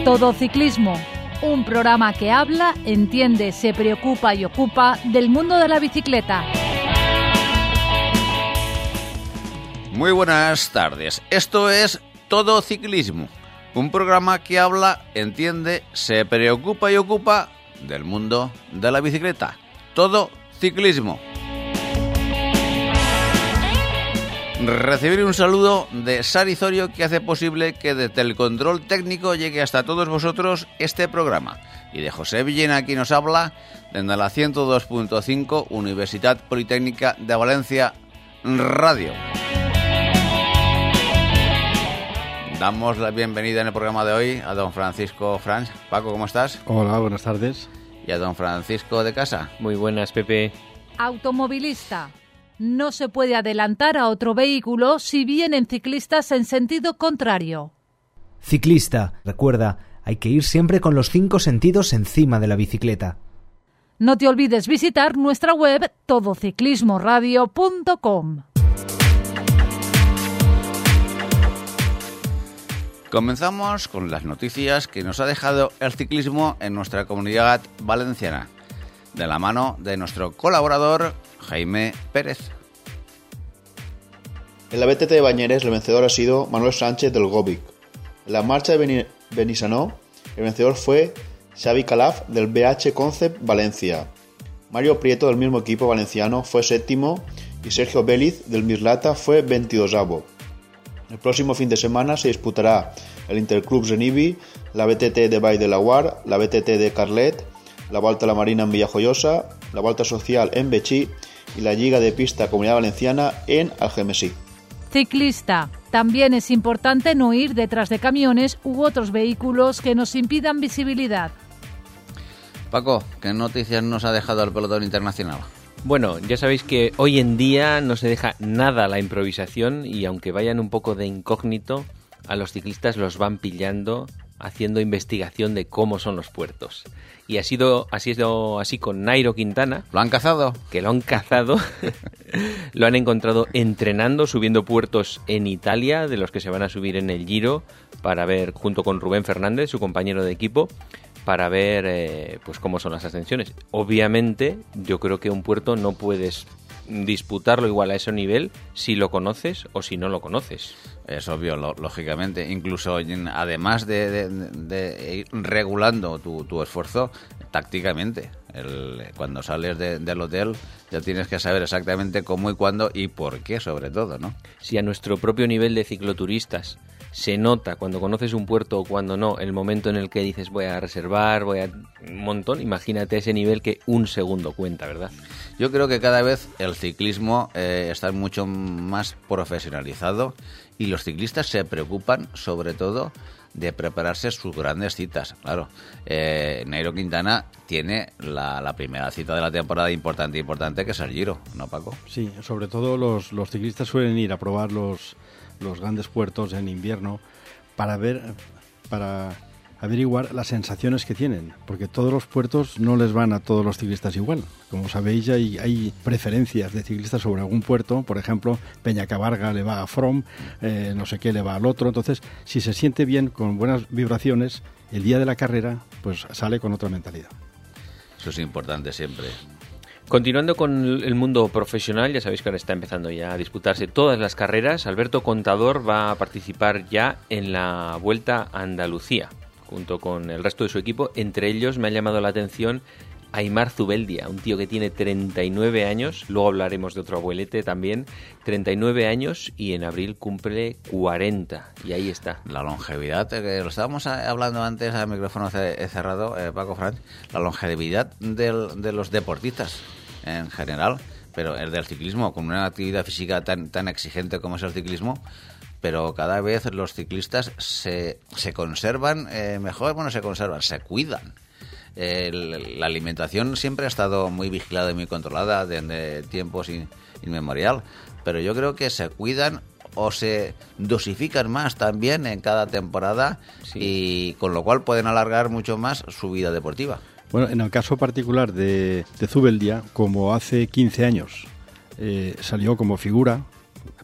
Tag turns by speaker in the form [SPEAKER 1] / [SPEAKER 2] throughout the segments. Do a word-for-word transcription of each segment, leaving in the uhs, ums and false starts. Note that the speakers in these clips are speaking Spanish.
[SPEAKER 1] Todo Ciclismo, un programa que habla, entiende, se preocupa y ocupa del mundo de la bicicleta.
[SPEAKER 2] Muy buenas tardes. Esto es Todo Ciclismo, un programa que habla, entiende, se preocupa y ocupa del mundo de la bicicleta. Todo Ciclismo. Recibir un saludo de Sari Zorio, que hace posible que desde el control técnico llegue hasta todos vosotros este programa, y de José Villena, aquí nos habla desde la ciento dos punto cinco Universidad Politécnica de Valencia Radio. Damos la bienvenida en el programa de hoy a don Francisco Franz. Paco, ¿cómo estás?
[SPEAKER 3] Hola, buenas tardes.
[SPEAKER 2] Y a don Francisco de Casa.
[SPEAKER 4] Muy buenas, Pepe.
[SPEAKER 1] Automovilista. No se puede adelantar a otro vehículo si vienen ciclistas en sentido contrario.
[SPEAKER 5] Ciclista, recuerda, hay que ir siempre con los cinco sentidos encima de la bicicleta.
[SPEAKER 1] No te olvides visitar nuestra web todo ciclismo radio punto com.
[SPEAKER 2] Comenzamos con las noticias que nos ha dejado el ciclismo en nuestra comunidad valenciana, de la mano de nuestro colaborador Jaime Pérez.
[SPEAKER 6] En la B T T de Bañeres el vencedor ha sido Manuel Sánchez del Góbic. En la marcha de Beni- Benissanó el vencedor fue Xavi Calaf del B H Concept Valencia. Mario Prieto del mismo equipo valenciano fue séptimo y Sergio Vélez del Mislata fue veintidosavo. El próximo fin de semana se disputará el Interclub Zenibi, la B T T de Vall de Laguar, la B T T de Carlet, la Volta a la Marina en Villajoyosa, la Volta Social en Betxí y la Lliga de Pista Comunidad Valenciana en Algemesí.
[SPEAKER 1] Ciclista. También es importante no ir detrás de camiones u otros vehículos que nos impidan visibilidad.
[SPEAKER 2] Paco, ¿qué noticias nos ha dejado el pelotón internacional?
[SPEAKER 4] Bueno, ya sabéis que hoy en día no se deja nada a la improvisación y aunque vayan un poco de incógnito, a los ciclistas los van pillando haciendo investigación de cómo son los puertos. Y ha sido, ha sido así con Nairo Quintana.
[SPEAKER 2] ¿Lo han cazado?
[SPEAKER 4] Que lo han cazado. Lo han encontrado entrenando, subiendo puertos en Italia, de los que se van a subir en el Giro, para ver, junto con Rubén Fernández, su compañero de equipo, para ver eh, pues cómo son las ascensiones. Obviamente, yo creo que un puerto no puedes disputarlo igual a ese nivel si lo conoces o si no lo conoces.
[SPEAKER 2] Es obvio, lo, lógicamente. Incluso además de, de, de ir regulando tu, tu esfuerzo tácticamente. El, cuando sales de, del hotel ya tienes que saber exactamente cómo y cuándo y por qué, sobre todo, ¿no?
[SPEAKER 4] Si a nuestro propio nivel de cicloturistas se nota cuando conoces un puerto o cuando no, el momento en el que dices voy a reservar, voy a un montón, imagínate a ese nivel que un segundo cuenta, ¿verdad?
[SPEAKER 2] Yo creo que cada vez el ciclismo eh, está mucho más profesionalizado y los ciclistas se preocupan sobre todo de prepararse sus grandes citas. Claro, eh, Nairo Quintana tiene la, la primera cita de la temporada importante, importante que es el Giro, ¿no, Paco?
[SPEAKER 3] Sí, sobre todo los, los ciclistas suelen ir a probar los, los grandes puertos en invierno para ver, para averiguar las sensaciones que tienen, porque todos los puertos no les van a todos los ciclistas igual. Como sabéis, hay, hay preferencias de ciclistas sobre algún puerto. Por ejemplo, Peñacabarga le va a From, eh, no sé qué le va al otro. Entonces, si se siente bien, con buenas vibraciones, el día de la carrera, pues sale con otra mentalidad.
[SPEAKER 2] Eso es importante siempre.
[SPEAKER 4] Continuando con el mundo profesional, ya sabéis que ahora está empezando ya a disputarse todas las carreras. Alberto Contador va a participar ya en la Vuelta a Andalucía, junto con el resto de su equipo. Entre ellos me ha llamado la atención Aimar Zubeldia, un tío que tiene treinta y nueve años, luego hablaremos de otro abuelete también, treinta y nueve años y en abril cumple cuarenta, y ahí está.
[SPEAKER 2] La longevidad, que lo estábamos hablando antes al micrófono cerrado, eh, Paco Franz, la longevidad del, de los deportistas en general, pero el del ciclismo, con una actividad física tan, tan exigente como es el ciclismo, pero cada vez los ciclistas se, se conservan eh, mejor, bueno, se conservan, se cuidan. Eh, la alimentación siempre ha estado muy vigilada y muy controlada desde tiempos in, inmemorial, pero yo creo que se cuidan o se dosifican más también en cada temporada, sí, y con lo cual pueden alargar mucho más su vida deportiva.
[SPEAKER 3] Bueno, en el caso particular de, de Zubeldia, como hace quince años eh, salió como figura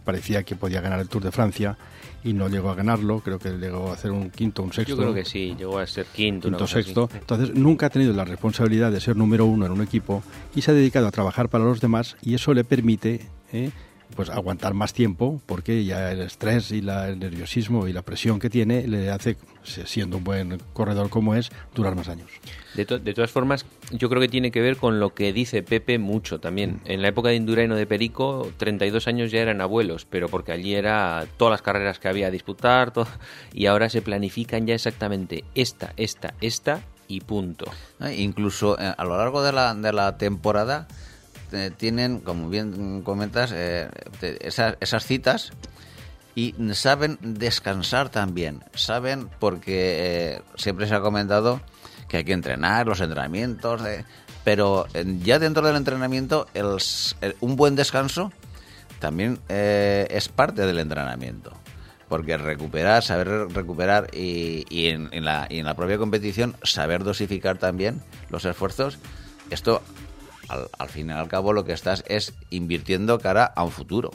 [SPEAKER 3] parecía que podía ganar el Tour de Francia y no llegó a ganarlo, creo que llegó a hacer un quinto, un sexto.
[SPEAKER 4] Yo creo que sí, llegó a ser quinto,
[SPEAKER 3] quinto, sexto.
[SPEAKER 4] Así.
[SPEAKER 3] Entonces nunca ha tenido la responsabilidad de ser número uno en un equipo y se ha dedicado a trabajar para los demás y eso le permite eh, pues aguantar más tiempo, porque ya el estrés y la, el nerviosismo y la presión que tiene le hace, siendo un buen corredor como es, durar más años.
[SPEAKER 4] De, to- de todas formas, yo creo que tiene que ver con lo que dice Pepe mucho también. En la época de Indurain o de Perico, treinta y dos años ya eran abuelos, pero porque allí era todas las carreras que había a disputar, todo, y ahora se planifican ya exactamente esta, esta, esta y punto.
[SPEAKER 2] Eh, incluso eh, a lo largo de la, de la temporada eh, tienen, como bien comentas, eh, te- esas, esas citas y saben descansar también. Saben porque eh, siempre se ha comentado que hay que entrenar, los entrenamientos, eh, pero eh, ya dentro del entrenamiento el, s- el- un buen descanso también eh, es parte del entrenamiento. Porque recuperar, saber recuperar y, y, en, en la, y en la propia competición saber dosificar también los esfuerzos, esto al, al fin y al cabo lo que estás es invirtiendo cara a un futuro.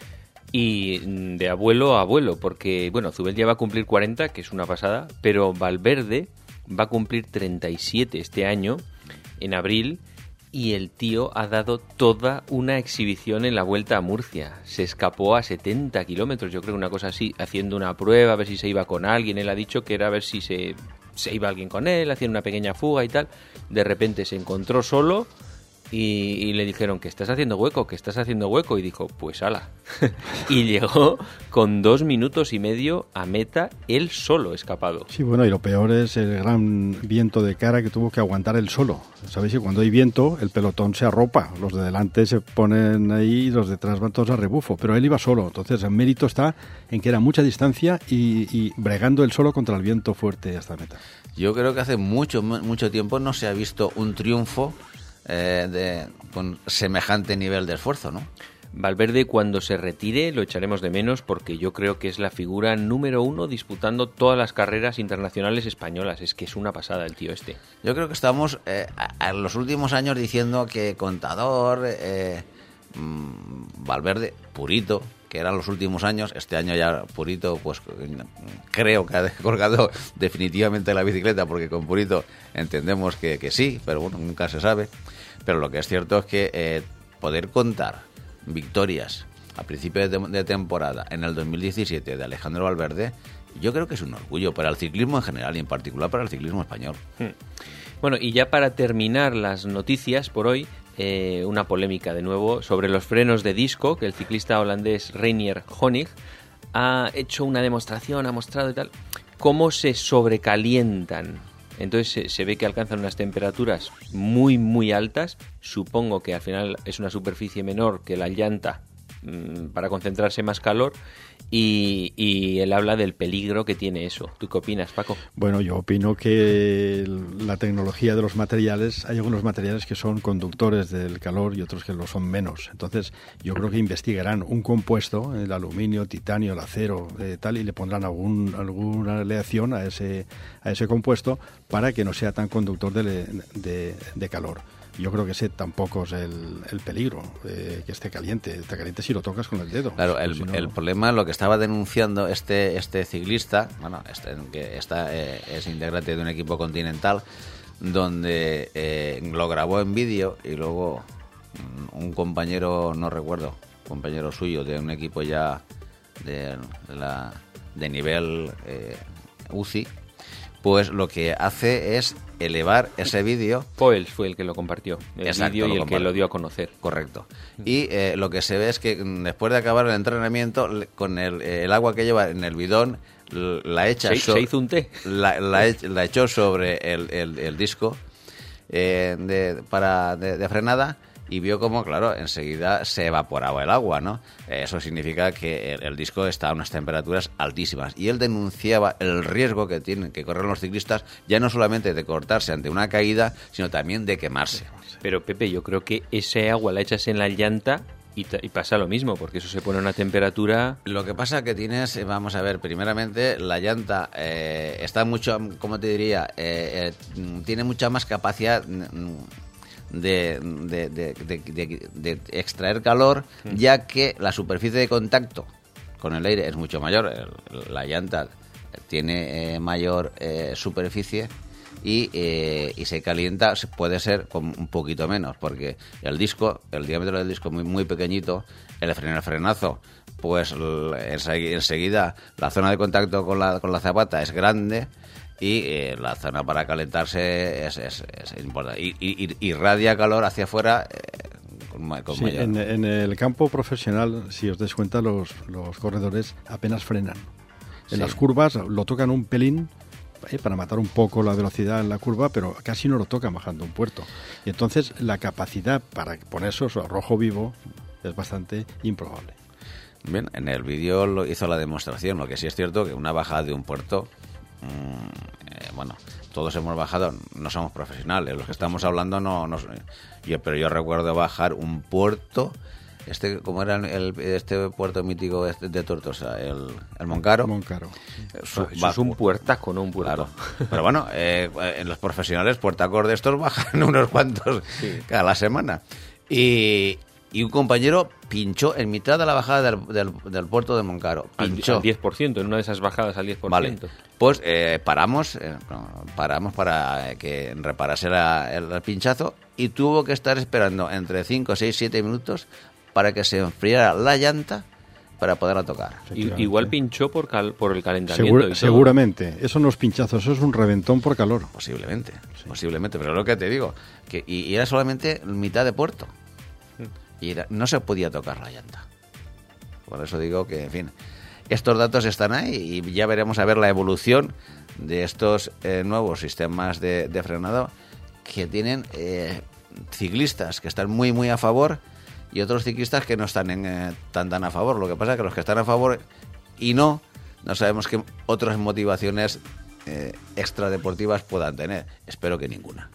[SPEAKER 4] Y mm, de abuelo a abuelo, porque, bueno, Zubel ya va a cumplir cuarenta, que es una pasada, pero Valverde va a cumplir treinta y siete este año, en abril, y el tío ha dado toda una exhibición en la Vuelta a Murcia. Se escapó a setenta kilómetros, yo creo, una cosa así, haciendo una prueba, a ver si se iba con alguien. Él ha dicho que era a ver si se, se iba alguien con él, haciendo una pequeña fuga y tal. De repente se encontró solo y, y le dijeron que estás haciendo hueco, que estás haciendo hueco. Y dijo, pues ala. Y llegó con dos minutos y medio a meta, él solo escapado.
[SPEAKER 3] Sí, bueno, y lo peor es el gran viento de cara que tuvo que aguantar él solo. Sabéis que cuando hay viento, el pelotón se arropa. Los de delante se ponen ahí y los de atrás van todos a rebufo. Pero él iba solo. Entonces, el mérito está en que era mucha distancia y, y bregando él solo contra el viento fuerte hasta meta.
[SPEAKER 2] Yo creo que hace mucho, mu- mucho tiempo no se ha visto un triunfo eh, de, con semejante nivel de esfuerzo, ¿no?
[SPEAKER 4] Valverde, cuando se retire, lo echaremos de menos porque yo creo que es la figura número uno disputando todas las carreras internacionales españolas. Es que es una pasada el tío este.
[SPEAKER 2] Yo creo que estamos eh, a- en los últimos años diciendo que Contador, eh, mm, Valverde, Purito, que eran los últimos años. Este año ya Purito, pues creo que ha colgado definitivamente la bicicleta, porque con Purito entendemos que, que sí, pero bueno, nunca se sabe. Pero lo que es cierto es que eh, poder contar victorias a principio de, de temporada en el dos mil diecisiete de Alejandro Valverde, yo creo que es un orgullo para el ciclismo en general y en particular para el ciclismo español.
[SPEAKER 4] Hmm. Bueno, y ya para terminar las noticias por hoy, eh, una polémica de nuevo sobre los frenos de disco, que el ciclista holandés Reinier Honig ha hecho una demostración, ha mostrado y tal, cómo se sobrecalientan. Entonces se, se ve que alcanzan unas temperaturas muy, muy altas. Supongo que al final es una superficie menor que la llanta mmm, para concentrarse más calor. Y, y él habla del peligro que tiene eso. ¿Tú qué opinas, Paco?
[SPEAKER 3] Bueno, yo opino que la tecnología de los materiales, hay algunos materiales que son conductores del calor y otros que lo son menos. Entonces, yo creo que investigarán un compuesto, el aluminio, titanio, el acero, eh, tal, y le pondrán algún, alguna aleación a ese, a ese compuesto para que no sea tan conductor de, de, de calor. Yo creo que ese tampoco es el, el peligro, eh, que esté caliente. Está caliente si lo tocas con el dedo.
[SPEAKER 2] Claro, el,
[SPEAKER 3] si no...
[SPEAKER 2] el problema, lo que estaba denunciando este este ciclista, bueno, este, que está, eh, es integrante de un equipo continental, donde eh, lo grabó en vídeo y luego un compañero, no recuerdo, compañero suyo de un equipo ya de, de, la, de nivel eh, U C I, pues lo que hace es elevar ese vídeo.
[SPEAKER 4] Poels fue el que lo compartió, el
[SPEAKER 2] Exacto,
[SPEAKER 4] vídeo y
[SPEAKER 2] lo
[SPEAKER 4] el
[SPEAKER 2] compartió.
[SPEAKER 4] que lo dio a conocer.
[SPEAKER 2] Correcto. Y eh, lo que se ve es que después de acabar el entrenamiento, le- con el, el agua que lleva en el bidón, l- la echa
[SPEAKER 4] Se,
[SPEAKER 2] so-
[SPEAKER 4] se hizo un té.
[SPEAKER 2] la, la, ech- la echó sobre el, el, el disco eh, de, para de, de frenada, y vio como, claro, enseguida se evaporaba el agua, ¿no? Eso significa que el, el disco está a unas temperaturas altísimas. Y él denunciaba el riesgo que tienen que correr los ciclistas, ya no solamente de cortarse ante una caída, sino también de quemarse.
[SPEAKER 4] Pero, Pepe, yo creo que ese agua la echas en la llanta y, ta- y pasa lo mismo, porque eso se pone a una temperatura...
[SPEAKER 2] Lo que pasa que tienes, eh, vamos a ver, primeramente la llanta eh, está mucho, ¿cómo te diría? Eh, eh, tiene mucha más capacidad mm, de, de, de, de, de, de extraer calor, mm. ya que la superficie de contacto con el aire es mucho mayor. El, la llanta tiene eh, mayor eh, superficie y, eh, y se calienta, puede ser con un poquito menos, porque el disco, el diámetro del disco es muy, muy pequeñito, el, fren, el frenazo, pues enseguida la zona de contacto con la, con la zapata es grande y eh, la zona para calentarse es, es, es importante. Y, y, y irradia calor hacia afuera eh, con, con
[SPEAKER 3] sí,
[SPEAKER 2] mayor.
[SPEAKER 3] En, en el campo profesional, si os dais cuenta, los, los corredores apenas frenan. En sí. las curvas lo tocan un pelín, Eh, para matar un poco la velocidad en la curva, pero casi no lo tocan bajando un puerto. Y entonces la capacidad para ponerse a rojo vivo es bastante improbable.
[SPEAKER 2] Bien, en el vídeo lo hizo la demostración. Lo que sí es cierto que una bajada de un puerto, mmm, eh, bueno, todos hemos bajado, no somos profesionales, los que estamos hablando no, no yo, pero yo recuerdo bajar un puerto. Este, ¿cómo era el, este puerto mítico de, de Tortosa? El, el Moncaro.
[SPEAKER 3] Moncaro.
[SPEAKER 4] Eso, eso es un puertaco, no un puerto.
[SPEAKER 2] Claro. Pero bueno, eh, en los profesionales, puertacos de estos bajan unos cuantos sí. cada semana. Y, y un compañero pinchó en mitad de la bajada del, del, del puerto de Moncaro. Pinchó.
[SPEAKER 4] Al, al diez por ciento, en una de esas bajadas al diez por ciento.
[SPEAKER 2] Vale. Pues eh, paramos, eh, paramos para que reparase la, el, el pinchazo y tuvo que estar esperando entre cinco, seis, siete minutos para que se enfriara la llanta para poderla tocar.
[SPEAKER 4] Igual pinchó por cal, por el calentamiento.
[SPEAKER 3] Segur,
[SPEAKER 4] y todo.
[SPEAKER 3] Seguramente. Eso no es pinchazo, eso es un reventón por calor.
[SPEAKER 2] Posiblemente, sí. posiblemente. Pero es lo que te digo, que y, y era solamente mitad de puerto. Y era, no se podía tocar la llanta. Por eso digo que, en fin, estos datos están ahí y ya veremos a ver la evolución de estos eh, nuevos sistemas de, de frenado que tienen eh, ciclistas que están muy, muy a favor y otros ciclistas que no están en, eh, tan tan a favor. Lo que pasa es que los que están a favor y no, no sabemos qué otras motivaciones eh, extradeportivas puedan tener. Espero que ninguna.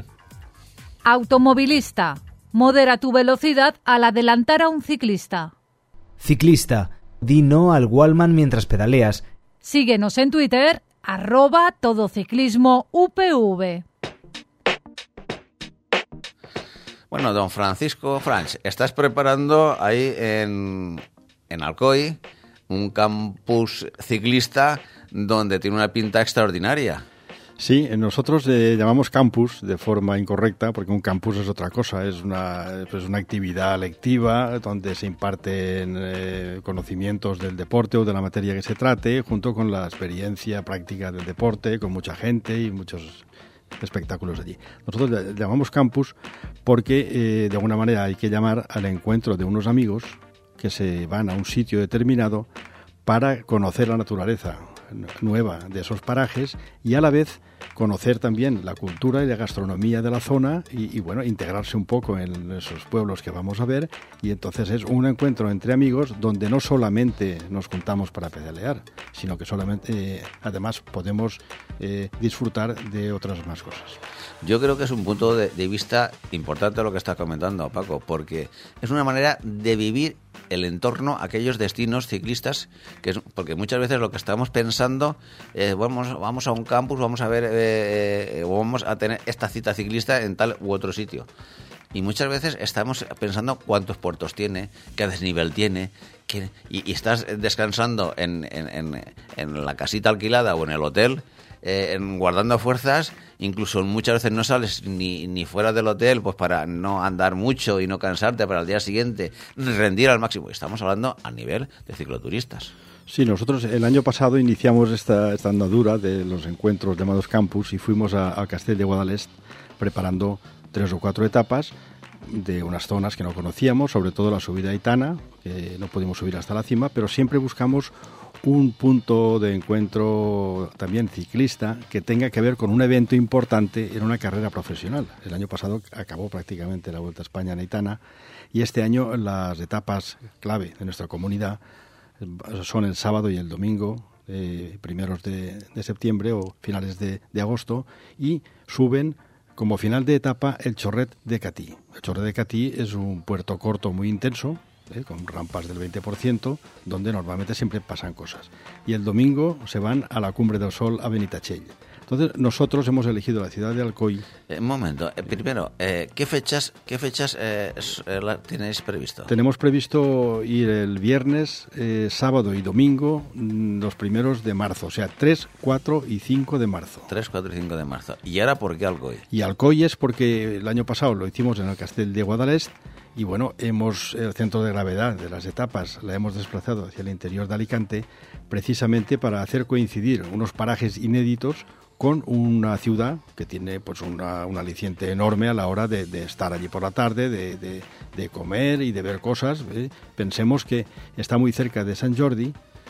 [SPEAKER 1] Automovilista, modera tu velocidad al adelantar a un ciclista.
[SPEAKER 5] Ciclista, di no al Wallman mientras pedaleas.
[SPEAKER 1] Síguenos en Twitter, arroba todociclismo U P V.
[SPEAKER 2] Bueno, don Francisco Franch, estás preparando ahí en, en Alcoy un campus ciclista donde tiene una pinta extraordinaria.
[SPEAKER 3] Sí, nosotros le llamamos campus de forma incorrecta porque un campus es otra cosa, es una, pues una actividad lectiva donde se imparten eh, conocimientos del deporte o de la materia que se trate, junto con la experiencia práctica del deporte, con mucha gente y muchos espectáculos allí. Nosotros le llamamos campus porque eh, de alguna manera hay que llamar al encuentro de unos amigos que se van a un sitio determinado para conocer la naturaleza nueva de esos parajes y a la vez conocer también la cultura y la gastronomía de la zona y, y bueno, integrarse un poco en esos pueblos que vamos a ver, y entonces es un encuentro entre amigos donde no solamente nos juntamos para pedalear, sino que solamente eh, además podemos eh, disfrutar de otras más cosas.
[SPEAKER 2] Yo creo que es un punto de, de vista importante lo que estás comentando, Paco, porque es una manera de vivir el entorno, aquellos destinos ciclistas, que es, porque muchas veces lo que estamos pensando, eh, vamos, vamos a un campus, vamos a ver, eh, eh, vamos a tener esta cita ciclista en tal u otro sitio. Y muchas veces estamos pensando cuántos puertos tiene, qué desnivel tiene, qué, y, y estás descansando en, en, en, en la casita alquilada o en el hotel, eh, en, guardando fuerzas. Incluso muchas veces no sales ni, ni fuera del hotel, pues para no andar mucho y no cansarte para el día siguiente rendir al máximo. Estamos hablando a nivel de cicloturistas.
[SPEAKER 3] Sí, nosotros el año pasado iniciamos esta, esta andadura de los encuentros llamados campus y fuimos a, a Castell de Guadalest preparando tres o cuatro etapas de unas zonas que no conocíamos, sobre todo la subida a Aitana, que no pudimos subir hasta la cima, pero siempre buscamos un punto de encuentro también ciclista que tenga que ver con un evento importante en una carrera profesional. El año pasado acabó prácticamente la Vuelta a España en Aitana y este año las etapas clave de nuestra comunidad son el sábado y el domingo, eh, primeros de, de septiembre o finales de, de agosto, y suben como final de etapa el Chorret de Catí. El Chorret de Catí es un puerto corto muy intenso, ¿eh? con rampas del veinte por ciento, donde normalmente siempre pasan cosas. Y el domingo se van a la Cumbre del Sol a Benitachell. Entonces, Entonces, nosotros hemos elegido la ciudad de Alcoy.
[SPEAKER 2] Eh, un momento, eh, primero, eh, ¿qué fechas, qué fechas eh, es, eh, la, tenéis previsto?
[SPEAKER 3] Tenemos previsto ir el viernes, eh, sábado y domingo, mm, los primeros de marzo, o sea, tres, cuatro y cinco de marzo.
[SPEAKER 2] tres, cuatro y cinco de marzo. ¿Y ahora por qué Alcoy?
[SPEAKER 3] Y Alcoy es porque el año pasado lo hicimos en el Castell de Guadalest y bueno, hemos el centro de gravedad de las etapas la hemos desplazado hacia el interior de Alicante precisamente para hacer coincidir unos parajes inéditos con una ciudad que tiene pues una, un aliciente enorme a la hora de, de estar allí por la tarde, de, de, de comer y de ver cosas. ¿eh? Pensemos que está muy cerca de Sant Jordi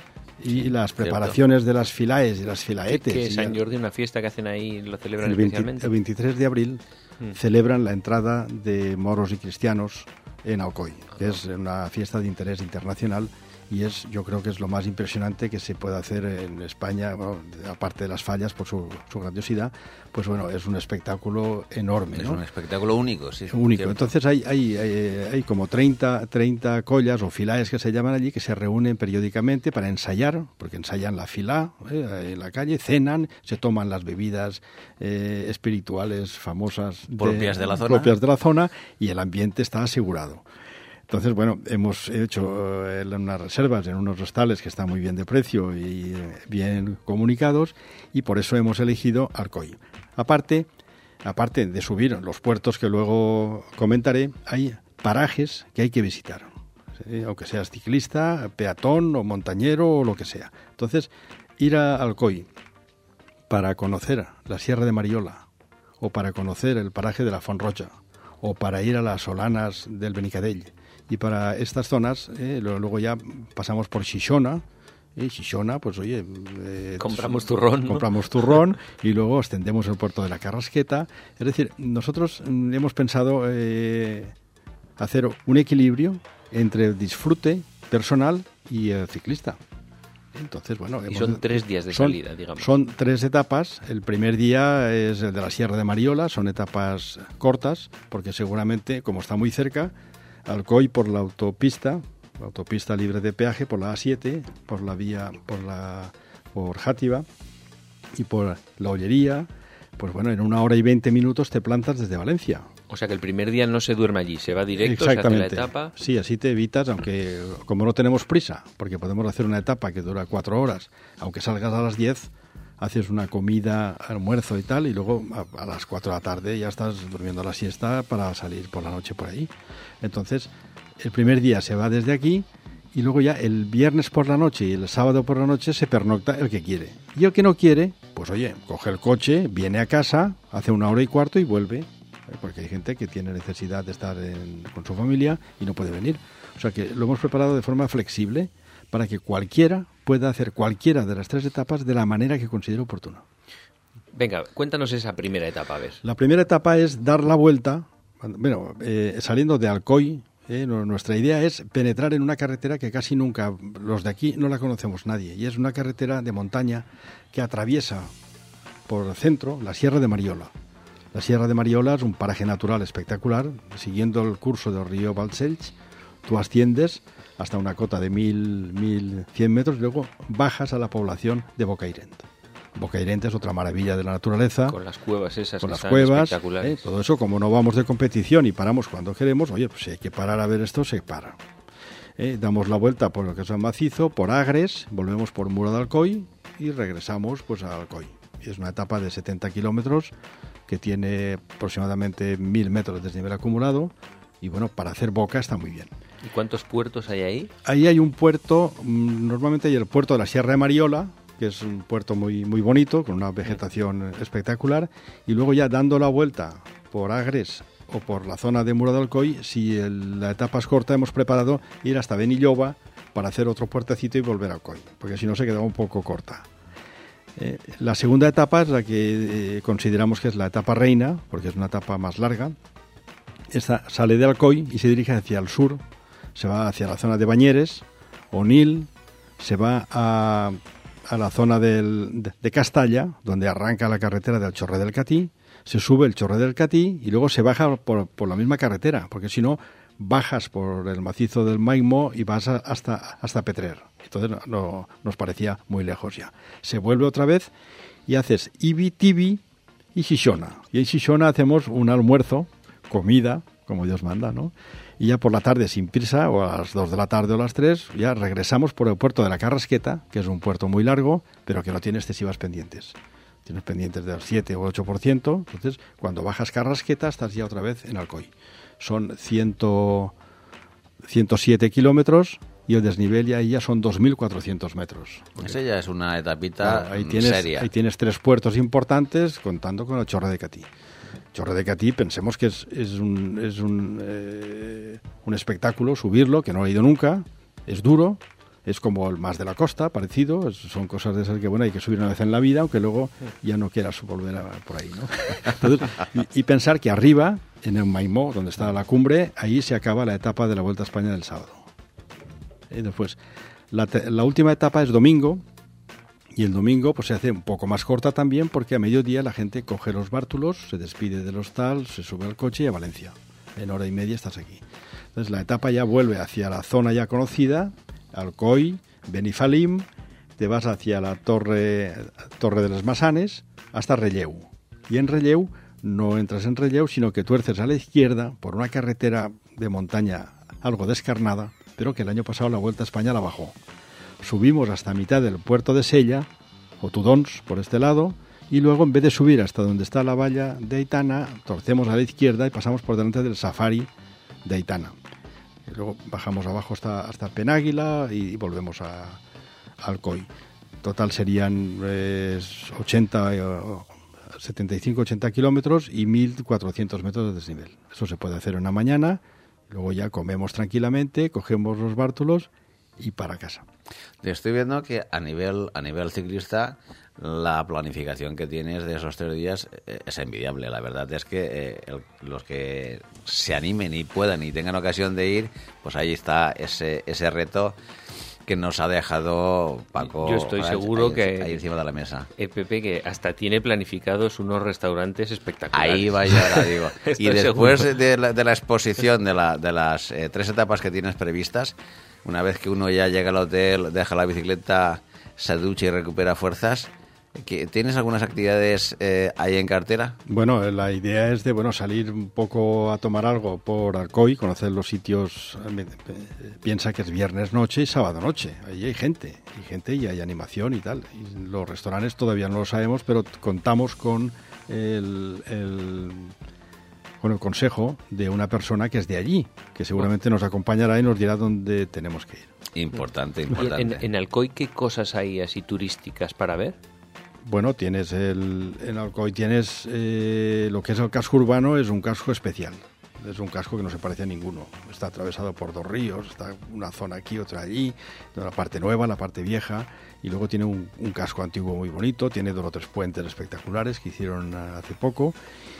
[SPEAKER 3] y
[SPEAKER 2] Sí,
[SPEAKER 3] las
[SPEAKER 2] cierto.
[SPEAKER 3] preparaciones de las filaes y las filaetes.
[SPEAKER 4] Que
[SPEAKER 3] y
[SPEAKER 4] Sant
[SPEAKER 3] el-
[SPEAKER 4] Jordi, una fiesta que hacen ahí, lo celebran
[SPEAKER 3] el, veinte
[SPEAKER 4] especialmente.
[SPEAKER 3] el veintitrés de abril
[SPEAKER 4] Mm.
[SPEAKER 3] celebran la entrada de moros y cristianos en Alcoy, que es una fiesta de interés internacional y es, yo creo que es lo más impresionante que se puede hacer en España, bueno, aparte de las fallas por su, su grandiosidad, pues bueno, es un espectáculo enorme,
[SPEAKER 2] Es
[SPEAKER 3] ¿no?
[SPEAKER 2] un espectáculo único, sí.
[SPEAKER 3] Único.
[SPEAKER 2] cierto.
[SPEAKER 3] Entonces hay, hay, hay, hay como treinta, treinta collas o filaes que se llaman allí que se reúnen periódicamente para ensayar, porque ensayan la fila eh, en la calle, cenan, se toman las bebidas eh, espirituales famosas
[SPEAKER 2] Propias de la zona.
[SPEAKER 3] propias de la zona y el ambiente está asegurado. Entonces, bueno, hemos hecho eh, unas reservas en unos hostales que están muy bien de precio y eh, bien comunicados y por eso hemos elegido Alcoy. Aparte, aparte de subir los puertos que luego comentaré, hay parajes que hay que visitar, ¿sí? Aunque seas ciclista, peatón o montañero o lo que sea. Entonces, ir a Alcoy para conocer la Sierra de Mariola o para conocer el paraje de la Font Roja o para ir a las Solanas del Benicadell y para estas zonas, eh, lo- luego ya pasamos por Xixona, y Xixona, pues oye... eh,
[SPEAKER 4] Compramos turrón, ¿no?
[SPEAKER 3] Compramos turrón y luego extendemos el puerto de la Carrasqueta. Es decir, nosotros mm, hemos pensado eh, hacer un equilibrio entre el disfrute personal y el ciclista. Entonces, bueno...
[SPEAKER 4] Y
[SPEAKER 3] hemos-
[SPEAKER 4] son tres días de
[SPEAKER 3] son-
[SPEAKER 4] salida, digamos.
[SPEAKER 3] Son tres etapas. El primer día es el de la Sierra de Mariola, son etapas cortas, porque seguramente, como está muy cerca, Alcoy por la autopista, la autopista libre de peaje, por la A siete, por la vía, por la por Játiva y por la Ollería, pues bueno, en una hora y veinte minutos te plantas desde Valencia.
[SPEAKER 4] O sea que el primer día no se duerme allí, se va directo, se hace la etapa.
[SPEAKER 3] Sí, así te evitas, aunque como no tenemos prisa, porque podemos hacer una etapa que dura cuatro horas, aunque salgas a las diez, haces una comida, almuerzo y tal, y luego a, a las cuatro de la tarde ya estás durmiendo la siesta para salir por la noche por ahí. Entonces, el primer día se va desde aquí y luego ya el viernes por la noche y el sábado por la noche se pernocta el que quiere. Y el que no quiere, pues oye, coge el coche, viene a casa, hace una hora y cuarto y vuelve. ¿eh? Porque hay gente que tiene necesidad de estar en- con su familia y no puede venir. O sea que lo hemos preparado de forma flexible para que cualquiera pueda hacer cualquiera de las tres etapas de la manera que considere oportuno.
[SPEAKER 4] Venga, cuéntanos esa primera etapa, a ver.
[SPEAKER 3] La primera etapa es dar la vuelta, bueno, eh, saliendo de Alcoy. Eh, no- nuestra idea es penetrar en una carretera que casi nunca, los de aquí no la conocemos nadie, y es una carretera de montaña que atraviesa por el centro la Sierra de Mariola. La Sierra de Mariola es un paraje natural espectacular. Siguiendo el curso del río Balcells, tú asciendes hasta una cota de mil, mil cien metros y luego bajas a la población de Bocairent. Bocairent es otra maravilla de la naturaleza.
[SPEAKER 4] Con las cuevas esas
[SPEAKER 3] Con
[SPEAKER 4] que
[SPEAKER 3] las
[SPEAKER 4] están
[SPEAKER 3] cuevas,
[SPEAKER 4] espectaculares.
[SPEAKER 3] ¿eh? Todo eso, como no vamos de competición y paramos cuando queremos, oye, pues si hay que parar a ver esto, se para. ¿Eh? Damos la vuelta por lo que es el macizo, por Agres, volvemos por Muro de Alcoy y regresamos pues a Alcoy. Y es una etapa de setenta kilómetros que tiene aproximadamente mil metros de desnivel acumulado y bueno, para hacer boca está muy bien.
[SPEAKER 4] ¿Y cuántos puertos hay ahí?
[SPEAKER 3] Ahí hay un puerto, mm, normalmente hay el puerto de la Sierra de Mariola, que es un puerto muy, muy bonito, con una vegetación espectacular, y luego ya dando la vuelta por Agres o por la zona de Muro de Alcoy, si el- la etapa es corta, hemos preparado ir hasta Benilloba para hacer otro puertecito y volver a Alcoy, porque si no se quedaba un poco corta. Eh, la segunda etapa es la que eh, consideramos que es la etapa reina, porque es una etapa más larga. Esta sale de Alcoy y se dirige hacia el sur, se va hacia la zona de Bañeres, Onil, se va a, a la zona del, de, de Castalla, donde arranca la carretera del Chorre del Catí, se sube el Chorre del Catí y luego se baja por, por la misma carretera, porque si no, bajas por el macizo del Maigmo y vas a- hasta, hasta Petrer. Entonces no, no- nos parecía muy lejos ya. Se vuelve otra vez y haces Ibi, Tibi y Shishona. Y en Shishona hacemos un almuerzo, comida, como Dios manda, ¿no? Y ya por la tarde, sin prisa, o a las dos de la tarde o a las tres, ya regresamos por el puerto de la Carrasqueta, que es un puerto muy largo, pero que no tiene excesivas pendientes. Tienes pendientes del siete o ocho por ciento, entonces cuando bajas Carrasqueta estás ya otra vez en Alcoy. Son ciento, ciento siete kilómetros y el desnivel ya, ya son dos mil cuatrocientos metros.
[SPEAKER 2] Esa ya es una etapita
[SPEAKER 3] claro, ahí tienes,
[SPEAKER 2] seria.
[SPEAKER 3] Ahí tienes tres puertos importantes contando con el Chorre de Catí. Chorre de Catí, pensemos que es, es, un, es un, eh, un espectáculo subirlo, que no he ido nunca, es duro, es como el Más de la Costa, parecido, es, son cosas de esas que, bueno, hay que subir una vez en la vida, aunque luego ya no quieras volver a, por ahí, ¿no? Entonces, y, y pensar que arriba, en el Maimó, donde está la cumbre, ahí se acaba la etapa de la Vuelta a España del sábado. Y después, la, te, la última etapa es domingo, y el domingo pues se hace un poco más corta también, porque a mediodía la gente coge los bártulos, se despide del hostal, se sube al coche y a Valencia. En hora y media estás aquí. Entonces la etapa ya vuelve hacia la zona ya conocida, Alcoy, Benifalim, te vas hacia la Torre, Torre de les Masanes hasta Relleu. Y en Relleu no entras en Relleu, sino que tuerces a la izquierda por una carretera de montaña algo descarnada, pero que el año pasado la Vuelta a España la bajó. Subimos hasta mitad del puerto de Sella, o Tudons, por este lado, y luego en vez de subir hasta donde está la valla de Aitana, torcemos a la izquierda y pasamos por delante del Safari de Aitana. Y luego bajamos abajo hasta, hasta Penáguila y volvemos a, a Alcoy. Total serían eh, ochenta, setenta y cinco a ochenta kilómetros y mil cuatrocientos metros de desnivel. Eso se puede hacer en una mañana, luego ya comemos tranquilamente, cogemos los bártulos y para casa.
[SPEAKER 2] Te estoy viendo que a nivel, a nivel ciclista la planificación que tienes de esos tres días es envidiable. La verdad es que eh, el, los que se animen y puedan y tengan ocasión de ir, pues ahí está ese, ese reto que nos ha dejado Paco.
[SPEAKER 4] Yo estoy
[SPEAKER 2] Franch,
[SPEAKER 4] seguro
[SPEAKER 2] ahí,
[SPEAKER 4] que
[SPEAKER 2] ahí encima de la mesa.
[SPEAKER 4] Eh, Pepe, que hasta tiene planificados unos restaurantes espectaculares.
[SPEAKER 2] Ahí va yo ahora, digo. Y después
[SPEAKER 4] seguro.
[SPEAKER 2] de la, de la exposición de, la, de las eh, tres etapas que tienes previstas, una vez que uno ya llega al hotel, deja la bicicleta, se ducha y recupera fuerzas, ¿tienes algunas actividades eh, ahí en cartera?
[SPEAKER 3] Bueno, la idea es de bueno salir un poco a tomar algo por Alcoy, conocer los sitios. Piensa que es viernes noche y sábado noche. Ahí hay gente, hay gente y hay animación y tal. Y los restaurantes todavía no lo sabemos, pero contamos con el, el con el consejo de una persona que es de allí, que seguramente nos acompañará y nos dirá dónde tenemos que ir.
[SPEAKER 2] Importante, importante.
[SPEAKER 4] ¿En, en Alcoy qué cosas hay así turísticas para ver?
[SPEAKER 3] Bueno, tienes el, en Alcoy tienes eh, lo que es el casco urbano, es un casco especial. Es un casco que no se parece a ninguno. Está atravesado por dos ríos, está una zona aquí, otra allí, la parte nueva, la parte vieja, y luego tiene un, un casco antiguo muy bonito, tiene dos o tres puentes espectaculares que hicieron hace poco.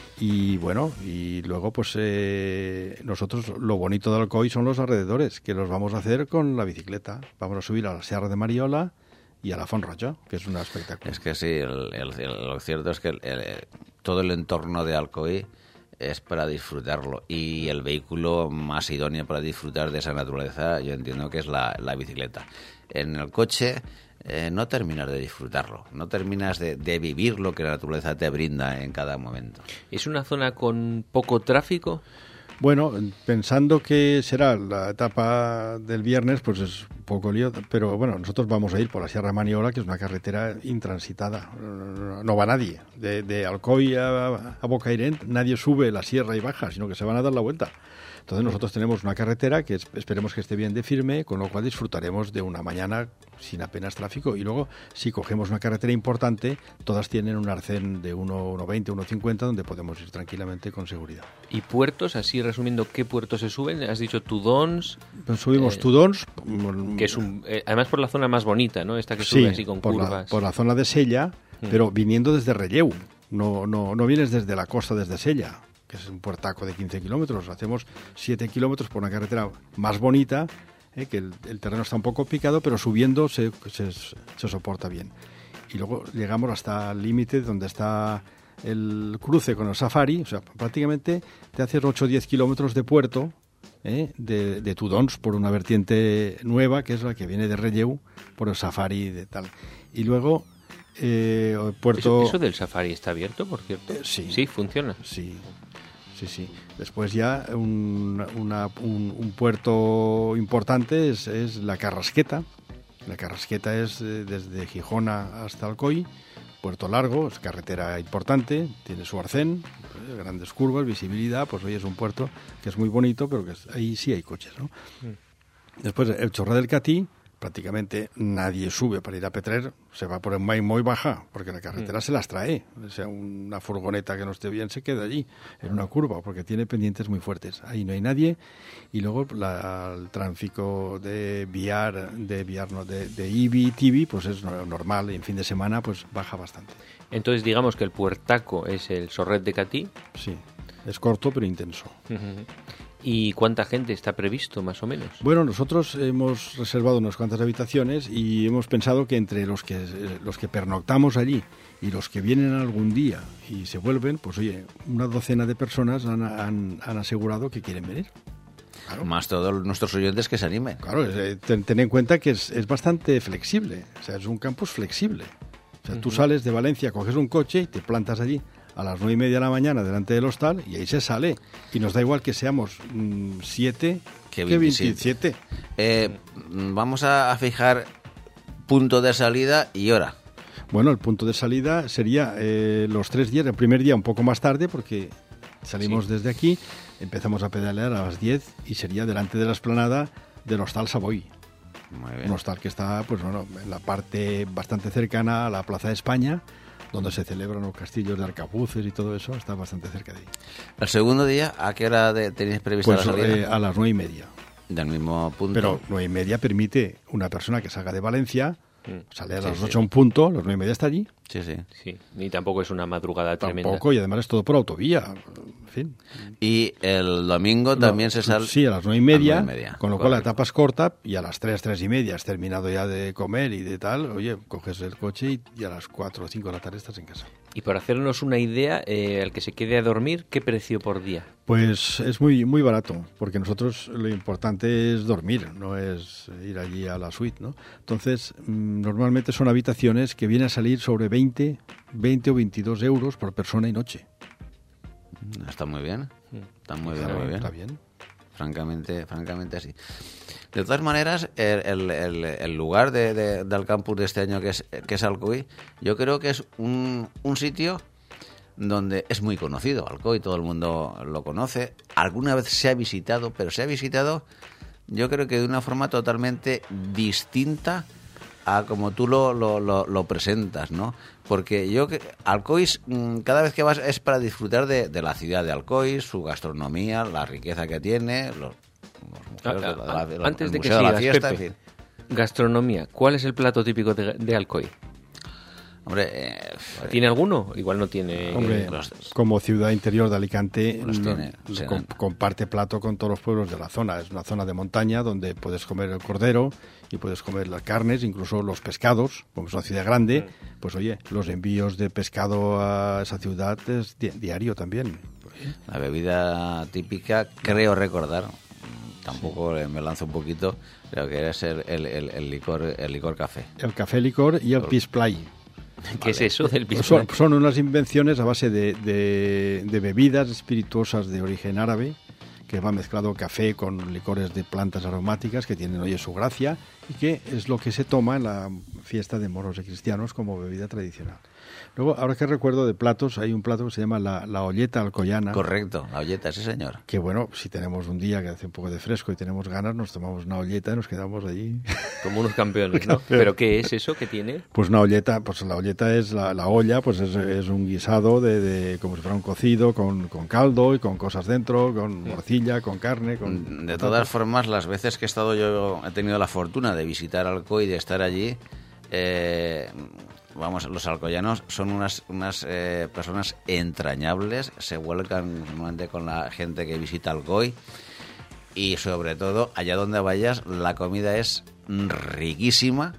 [SPEAKER 3] Y bueno, y luego pues eh, nosotros lo bonito de Alcoy son los alrededores, que los vamos a hacer con la bicicleta. Vamos a subir a la Sierra de Mariola y a la Font Roja, que es un espectáculo.
[SPEAKER 2] Es que sí, el, el, el, lo cierto es que el, el, todo el entorno de Alcoy es para disfrutarlo, y el vehículo más idóneo para disfrutar de esa naturaleza yo entiendo que es la, la bicicleta. En el coche eh, no terminas de disfrutarlo, no terminas de, de vivir lo que la naturaleza te brinda en cada momento.
[SPEAKER 4] ¿Es una zona con poco tráfico?
[SPEAKER 3] Bueno, pensando que será la etapa del viernes, pues es un poco lío, pero bueno, nosotros vamos a ir por la Sierra de Maniola, que es una carretera intransitada, no va nadie. De, de Alcoy a, a Bocairent nadie sube la sierra y baja, sino que se van a dar la vuelta. Entonces nosotros tenemos una carretera que es, esperemos que esté bien de firme, con lo cual disfrutaremos de una mañana sin apenas tráfico. Y luego, si cogemos una carretera importante, todas tienen un arcén de uno veinte, uno cincuenta, donde podemos ir tranquilamente con seguridad.
[SPEAKER 4] ¿Y puertos? Así resumiendo, ¿qué puertos se suben? Has dicho Tudons.
[SPEAKER 3] Pues subimos
[SPEAKER 4] eh,
[SPEAKER 3] Tudons.
[SPEAKER 4] Que es un, eh, además por la zona más bonita, ¿no? Esta que sube
[SPEAKER 3] sí,
[SPEAKER 4] así con
[SPEAKER 3] por
[SPEAKER 4] curvas.
[SPEAKER 3] La, por la zona de Sella, mm. pero viniendo desde Relleu. No, no, no vienes desde la costa, desde Sella, que es un puertaco de quince kilómetros. Hacemos siete kilómetros por una carretera más bonita, eh, que el, el terreno está un poco picado, pero subiendo se, se, se soporta bien. Y luego llegamos hasta el límite donde está el cruce con el Safari, o sea, prácticamente te haces ocho o diez kilómetros de puerto, eh, de, de Tudons, por una vertiente nueva, que es la que viene de Relleu, por el Safari de tal. Y luego Eh, el puerto...
[SPEAKER 4] ¿Eso, ¿Eso del safari está abierto, por cierto?
[SPEAKER 3] Eh, sí.
[SPEAKER 4] Sí, funciona.
[SPEAKER 3] Sí, sí, sí. Después ya un, una, un, un puerto importante es, es la Carrasqueta. La Carrasqueta es eh, desde Gijón hasta Alcoy, puerto largo, es carretera importante, tiene su arcén, eh, grandes curvas, visibilidad, pues hoy es un puerto que es muy bonito, pero que es, ahí sí hay coches, ¿no? Mm. Después el Chorra del Catí, prácticamente nadie sube para ir a Petrer, se va por el Mai muy baja, porque la carretera mm. se las trae. O sea, una furgoneta que no esté bien se queda allí, en una curva, porque tiene pendientes muy fuertes. Ahí no hay nadie. Y luego la, el tráfico de Viar, de Viar, no, de, de Ibi, Tibi, pues es normal, y en fin de semana pues baja bastante.
[SPEAKER 4] Entonces digamos que el puertaco es el Sorret de Catí.
[SPEAKER 3] Sí, es corto pero intenso.
[SPEAKER 4] Uh-huh. ¿Y cuánta gente está previsto, más o menos?
[SPEAKER 3] Bueno, nosotros hemos reservado unas cuantas habitaciones y hemos pensado que entre los que los que pernoctamos allí y los que vienen algún día y se vuelven, pues oye, una docena de personas han, han, han asegurado que quieren venir.
[SPEAKER 2] Claro. Más todos nuestros oyentes que se animen.
[SPEAKER 3] Claro, ten, ten en cuenta que es, es bastante flexible, o sea, es un campus flexible. O sea, uh-huh. tú sales de Valencia, coges un coche y te plantas allí a las nueve y media de la mañana delante del hostal y ahí se sale. Y nos da igual que seamos mmm, siete que veintisiete.
[SPEAKER 2] Eh, vamos a fijar punto de salida y hora.
[SPEAKER 3] Bueno, el punto de salida sería eh, los tres días. El primer día un poco más tarde porque salimos sí. desde aquí, empezamos a pedalear a las diez y sería delante de la explanada del hostal Savoy.
[SPEAKER 2] Muy bien.
[SPEAKER 3] Un hostal que está, pues bueno, en la parte bastante cercana a la Plaza de España, donde se celebran los castillos de arcabuces y todo eso, está bastante cerca de ahí.
[SPEAKER 2] ¿El segundo día a qué hora de, tenéis prevista
[SPEAKER 3] pues,
[SPEAKER 2] la salida?
[SPEAKER 3] Eh, a las nueve y media.
[SPEAKER 2] Del mismo punto.
[SPEAKER 3] Pero nueve y media permite una persona que salga de Valencia, mm. sale a las
[SPEAKER 2] sí,
[SPEAKER 3] ocho
[SPEAKER 2] sí.
[SPEAKER 3] un punto, a las nueve y media está allí.
[SPEAKER 2] Sí, sí.
[SPEAKER 4] Sí, ni tampoco es una madrugada tremenda.
[SPEAKER 3] Tampoco, y además es todo por autovía. En fin.
[SPEAKER 2] Y el domingo también
[SPEAKER 3] no,
[SPEAKER 2] se sale...
[SPEAKER 3] Sí, a las nueve y media,
[SPEAKER 2] nueve y media.
[SPEAKER 3] con lo cual la etapa es corta y a las tres, tres y media has terminado ya de comer y de tal, oye, coges el coche y, y a las cuatro o cinco de la tarde estás en casa.
[SPEAKER 4] Y para hacernos una idea, eh, al que se quede a dormir, ¿qué precio por día?
[SPEAKER 3] Pues es muy muy barato, porque nosotros lo importante es dormir, no es ir allí a la suite, ¿no? Entonces, mmm, normalmente son habitaciones que vienen a salir sobre veinte, veinte o veintidós euros por persona y noche.
[SPEAKER 2] Está muy bien, está muy bien,
[SPEAKER 3] Claro,
[SPEAKER 2] muy bien.
[SPEAKER 3] Está bien.
[SPEAKER 2] Francamente, francamente así. De todas maneras, el, el, el, el lugar de, de, del campus de este año, que es, que es Alcoy, yo creo que es un, un sitio donde es muy conocido. Alcoy, todo el mundo lo conoce. Alguna vez se ha visitado, pero se ha visitado, yo creo que de una forma totalmente distinta a como tú lo, lo, lo, lo presentas, ¿no? Porque yo que Alcoy, cada vez que vas es para disfrutar de, de la ciudad de Alcoy, su gastronomía, la riqueza que tiene, los, los museos,
[SPEAKER 4] ah,
[SPEAKER 2] de la,
[SPEAKER 4] ah,
[SPEAKER 2] de,
[SPEAKER 4] antes de que
[SPEAKER 2] museo
[SPEAKER 4] sigas,
[SPEAKER 2] de la fiesta,
[SPEAKER 4] Pepe,
[SPEAKER 2] en fin.
[SPEAKER 4] Gastronomía, ¿cuál es el plato típico de, de Alcoy?
[SPEAKER 2] Hombre, eh,
[SPEAKER 4] ¿tiene alguno? Igual no tiene.
[SPEAKER 3] Hombre,
[SPEAKER 2] los,
[SPEAKER 3] como ciudad interior de Alicante,
[SPEAKER 2] los tiene,
[SPEAKER 3] no,
[SPEAKER 2] sí,
[SPEAKER 3] com,
[SPEAKER 2] ¿no?
[SPEAKER 3] comparte plato con todos los pueblos de la zona. Es una zona de montaña donde puedes comer el cordero y puedes comer las carnes, incluso los pescados. Como es una ciudad grande, mm. pues oye, los envíos de pescado a esa ciudad es di diario también.
[SPEAKER 2] La bebida típica, creo recordar, tampoco sí. me lanzo un poquito, creo que es el, el, el, el licor el licor café.
[SPEAKER 3] El café licor y el pisplay.
[SPEAKER 4] ¿Qué vale. es eso del pisplay?
[SPEAKER 3] Son, son unas invenciones a base de, de, de bebidas espirituosas de origen árabe, que va mezclado café con licores de plantas aromáticas que tienen, oye, su gracia, y que es lo que se toma en la fiesta de moros y cristianos como bebida tradicional. Luego, ahora que recuerdo de platos, hay un plato que se llama la, la olleta alcoyana.
[SPEAKER 2] Correcto, la olleta, sí señor.
[SPEAKER 3] Que bueno, si tenemos un día que hace un poco de fresco y tenemos ganas, nos tomamos una olleta y nos quedamos allí.
[SPEAKER 4] Como unos campeones, ¿no? ¿Pero qué es eso que tiene?
[SPEAKER 3] Pues una olleta, pues la olleta es la, la olla, pues es, es un guisado de, de como si fuera un cocido con, con caldo y con cosas dentro, con morcilla, con carne. Con,
[SPEAKER 2] de
[SPEAKER 3] con
[SPEAKER 2] todas
[SPEAKER 3] tapas.
[SPEAKER 2] formas, las veces que he estado yo, he tenido la fortuna de visitar Alcoy y de estar allí, eh, vamos, los alcoyanos son unas unas eh, personas entrañables, se vuelcan normalmente con la gente que visita Alcoy y sobre todo, allá donde vayas, la comida es riquísima,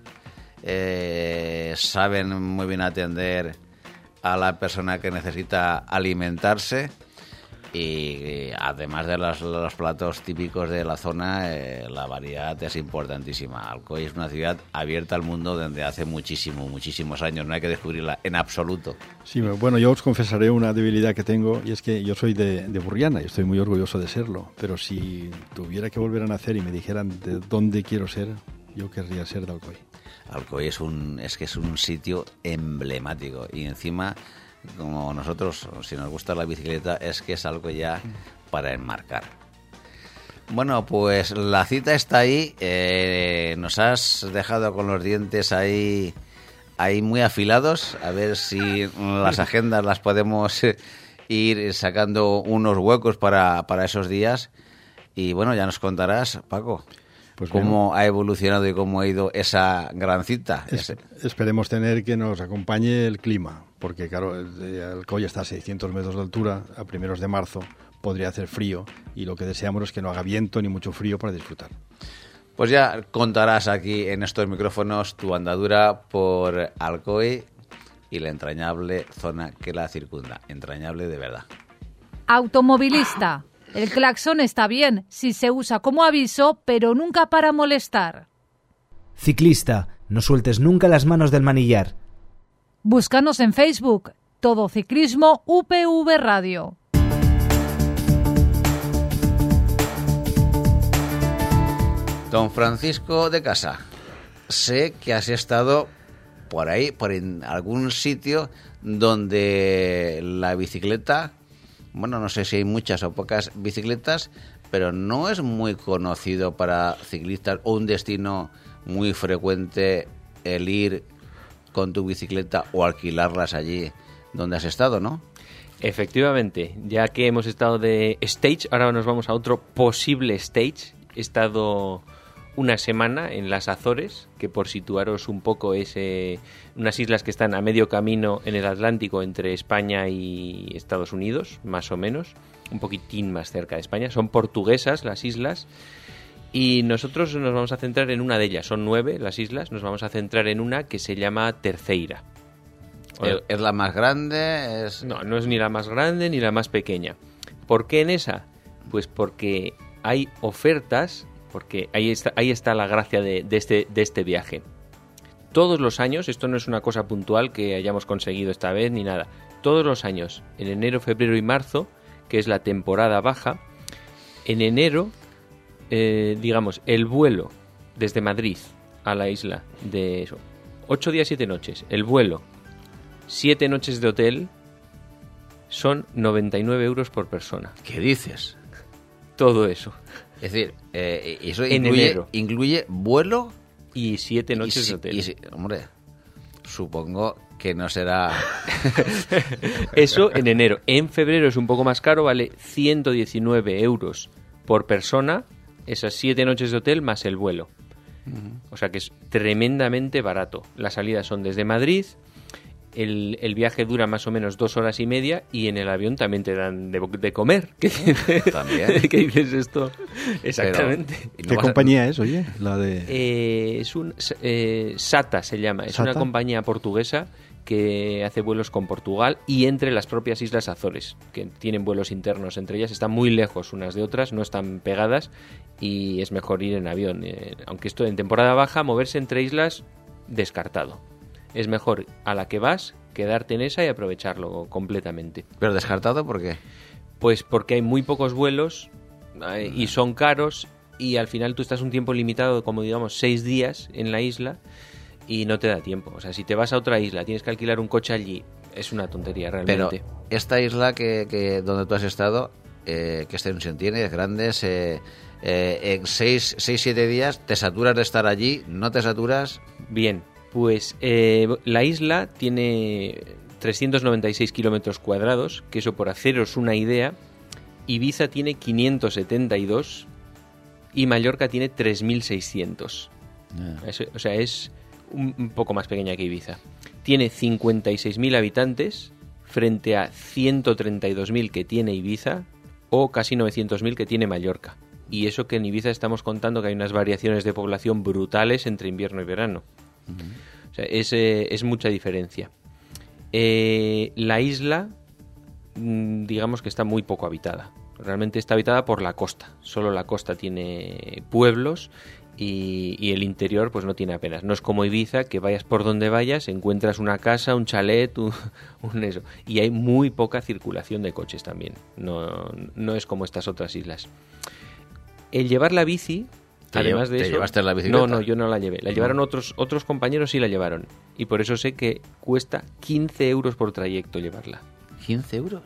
[SPEAKER 2] eh, saben muy bien atender a la persona que necesita alimentarse y además de los, los platos típicos de la zona, eh, la variedad es importantísima. Alcoy es una ciudad abierta al mundo desde hace muchísimo, muchísimos años, no hay que descubrirla en absoluto.
[SPEAKER 3] Sí, bueno, yo os confesaré una debilidad que tengo, y es que yo soy de, de Burriana y estoy muy orgulloso de serlo, pero si tuviera que volver a nacer y me dijeran de dónde quiero ser, yo querría ser de Alcoy.
[SPEAKER 2] Alcoy es un es que es un sitio emblemático, y encima, como nosotros, si nos gusta la bicicleta, es que es algo ya para enmarcar. Bueno, pues la cita está ahí. Eh, nos has dejado con los dientes ahí, ahí muy afilados. A ver si las agendas las podemos ir sacando unos huecos para, para esos días. Y bueno, ya nos contarás, Paco, pues cómo bien ha evolucionado y cómo ha ido esa gran cita.
[SPEAKER 3] Es, esperemos tener que nos acompañe el clima, porque claro, el Alcoy está a seiscientos metros de altura, a primeros de marzo podría hacer frío, y lo que deseamos es que no haga viento ni mucho frío para disfrutar.
[SPEAKER 2] Pues ya contarás aquí en estos micrófonos tu andadura por Alcoy y la entrañable zona que la circunda. Entrañable de verdad.
[SPEAKER 1] Automovilista. El claxon está bien si se usa como aviso, pero nunca para molestar.
[SPEAKER 5] Ciclista, no sueltes nunca las manos del manillar.
[SPEAKER 1] Búscanos en Facebook, Todo Ciclismo U P V Radio.
[SPEAKER 2] Don Francisco de Casa, sé que has estado por ahí, por en algún sitio donde la bicicleta, bueno, no sé si hay muchas o pocas bicicletas, pero no es muy conocido para ciclistas o un destino muy frecuente el ir con tu bicicleta o alquilarlas allí donde has estado, ¿no?
[SPEAKER 4] Efectivamente, ya que hemos estado de stage, ahora nos vamos a otro posible stage. He estado una semana en las Azores, que por situaros un poco es eh, unas islas que están a medio camino en el Atlántico entre España y Estados Unidos, más o menos, un poquitín más cerca de España. Son portuguesas las islas y nosotros nos vamos a centrar en una de ellas. Son nueve las islas, nos vamos a centrar en una que se llama Terceira.
[SPEAKER 2] ¿Es, es la más grande? Es...
[SPEAKER 4] No, no es ni la más grande ni la más pequeña. ¿Por qué en esa? Pues porque hay ofertas, porque ahí está, ahí está la gracia de, de, este, de este viaje. Todos los años, esto no es una cosa puntual que hayamos conseguido esta vez ni nada, todos los años, en enero, febrero y marzo, que es la temporada baja, en enero, eh, digamos, el vuelo desde Madrid a la isla de eso, ocho días, siete noches, el vuelo, siete noches de hotel, son noventa y nueve euros por persona.
[SPEAKER 2] ¿Qué dices?
[SPEAKER 4] Todo eso.
[SPEAKER 2] Es decir, eh, eso
[SPEAKER 4] en
[SPEAKER 2] incluye,
[SPEAKER 4] enero.
[SPEAKER 2] incluye vuelo
[SPEAKER 4] y siete noches
[SPEAKER 2] y,
[SPEAKER 4] de hotel.
[SPEAKER 2] Y, hombre, supongo que no será...
[SPEAKER 4] Eso en enero. En febrero es un poco más caro, vale ciento diecinueve euros por persona, esas siete noches de hotel más el vuelo. Uh-huh. O sea que es tremendamente barato. Las salidas son desde Madrid. El, el viaje dura más o menos dos horas y media y en el avión también te dan de, de comer. ¿Qué,
[SPEAKER 2] ¿También?
[SPEAKER 4] ¿Qué dices esto? Exactamente.
[SPEAKER 3] Pero, ¿qué compañía a... es, oye? La de...
[SPEAKER 4] Eh, es un eh, SATA se llama. Es ¿Sata? Una compañía portuguesa que hace vuelos con Portugal y entre las propias Islas Azores, que tienen vuelos internos entre ellas. Están muy lejos unas de otras, no están pegadas y es mejor ir en avión. Eh, aunque esto en temporada baja, moverse entre islas, descartado. Es mejor a la que vas, quedarte en esa y aprovecharlo completamente.
[SPEAKER 2] ¿Pero descartado por qué?
[SPEAKER 4] Pues porque hay muy pocos vuelos eh, y son caros y al final tú estás un tiempo limitado, como digamos seis días en la isla y no te da tiempo. O sea, si te vas a otra isla, tienes que alquilar un coche allí, es una tontería realmente.
[SPEAKER 2] Pero esta isla que, que donde tú has estado, eh, ¿qué extensión tiene? ¿Es grande? ¿Se, eh, en seis, seis, siete días te saturas de estar allí? ¿No te saturas?
[SPEAKER 4] Bien. Pues eh, la isla tiene trescientos noventa y seis kilómetros cuadrados, que eso por haceros una idea, Ibiza tiene quinientos setenta y dos y Mallorca tiene tres mil seiscientos. Yeah. Eso, o sea, es un, un poco más pequeña que Ibiza. Tiene cincuenta y seis mil habitantes frente a ciento treinta y dos mil que tiene Ibiza o casi novecientos mil que tiene Mallorca. Y eso que en Ibiza estamos contando que hay unas variaciones de población brutales entre invierno y verano. Uh-huh. O sea, es, eh, es mucha diferencia. Eh, la isla digamos que está muy poco habitada. Realmente está habitada por la costa. Solo la costa tiene pueblos y, y el interior pues no tiene apenas. No es como Ibiza, que vayas por donde vayas, encuentras una casa, un chalet, un, un eso. Y hay muy poca circulación de coches también. No, no es como estas otras islas. El llevar la bici, además de
[SPEAKER 2] ¿Te
[SPEAKER 4] eso...
[SPEAKER 2] llevaste la bicicleta?
[SPEAKER 4] No, no, yo no la llevé. La llevaron
[SPEAKER 2] No.
[SPEAKER 4] otros, otros compañeros, sí la llevaron. Y por eso sé que cuesta quince euros por trayecto llevarla.
[SPEAKER 2] ¿quince euros?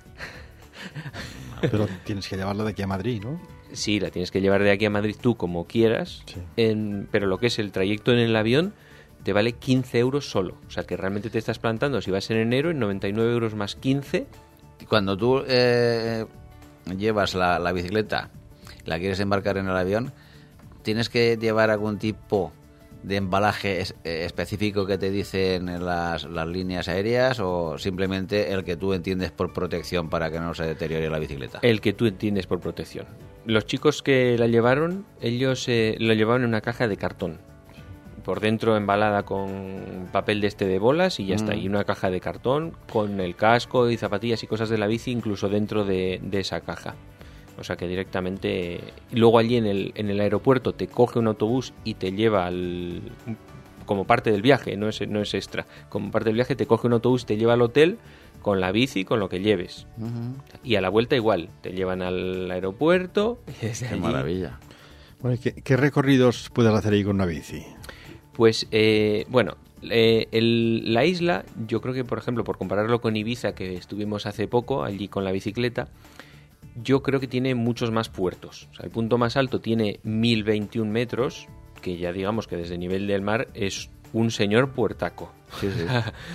[SPEAKER 3] Pero tienes que llevarlo de aquí a Madrid, ¿no?
[SPEAKER 4] Sí, la tienes que llevar de aquí a Madrid tú como quieras,
[SPEAKER 3] Sí.
[SPEAKER 4] en, pero lo que es el trayecto en el avión te vale quince euros solo. O sea que realmente te estás plantando, si vas en enero, en noventa y nueve euros más quince.
[SPEAKER 2] Cuando tú eh, llevas la, la bicicleta, la quieres embarcar en el avión, ¿tienes que llevar algún tipo de embalaje es- eh, específico que te dicen en las, las líneas aéreas o simplemente el que tú entiendes por protección para que no se deteriore la bicicleta?
[SPEAKER 4] El que tú entiendes por protección. Los chicos que la llevaron, ellos eh, lo llevaban en una caja de cartón. Por dentro embalada con papel de este de bolas y ya
[SPEAKER 2] Mm.
[SPEAKER 4] está. Y una caja de cartón con el casco y zapatillas y cosas de la bici incluso dentro de, de esa caja. O sea que directamente... Y luego allí en el, en el aeropuerto te coge un autobús y te lleva al... como parte del viaje, no es, no es extra. Como parte del viaje te coge un autobús y te lleva al hotel con la bici, con lo que lleves.
[SPEAKER 2] Ujú.
[SPEAKER 4] Y a la vuelta igual, te llevan al aeropuerto y desde
[SPEAKER 2] Qué
[SPEAKER 4] allí,
[SPEAKER 2] maravilla.
[SPEAKER 3] Bueno, ¿qué, qué recorridos puedes hacer ahí con una bici?
[SPEAKER 4] pues eh, bueno, eh, el- la isla, yo creo que por ejemplo, por compararlo con Ibiza, que estuvimos hace poco allí con la bicicleta, yo creo que tiene muchos más puertos. O sea, el punto más alto tiene mil veintiún metros, que ya digamos que desde el nivel del mar es un señor puertaco.
[SPEAKER 2] Sí, sí.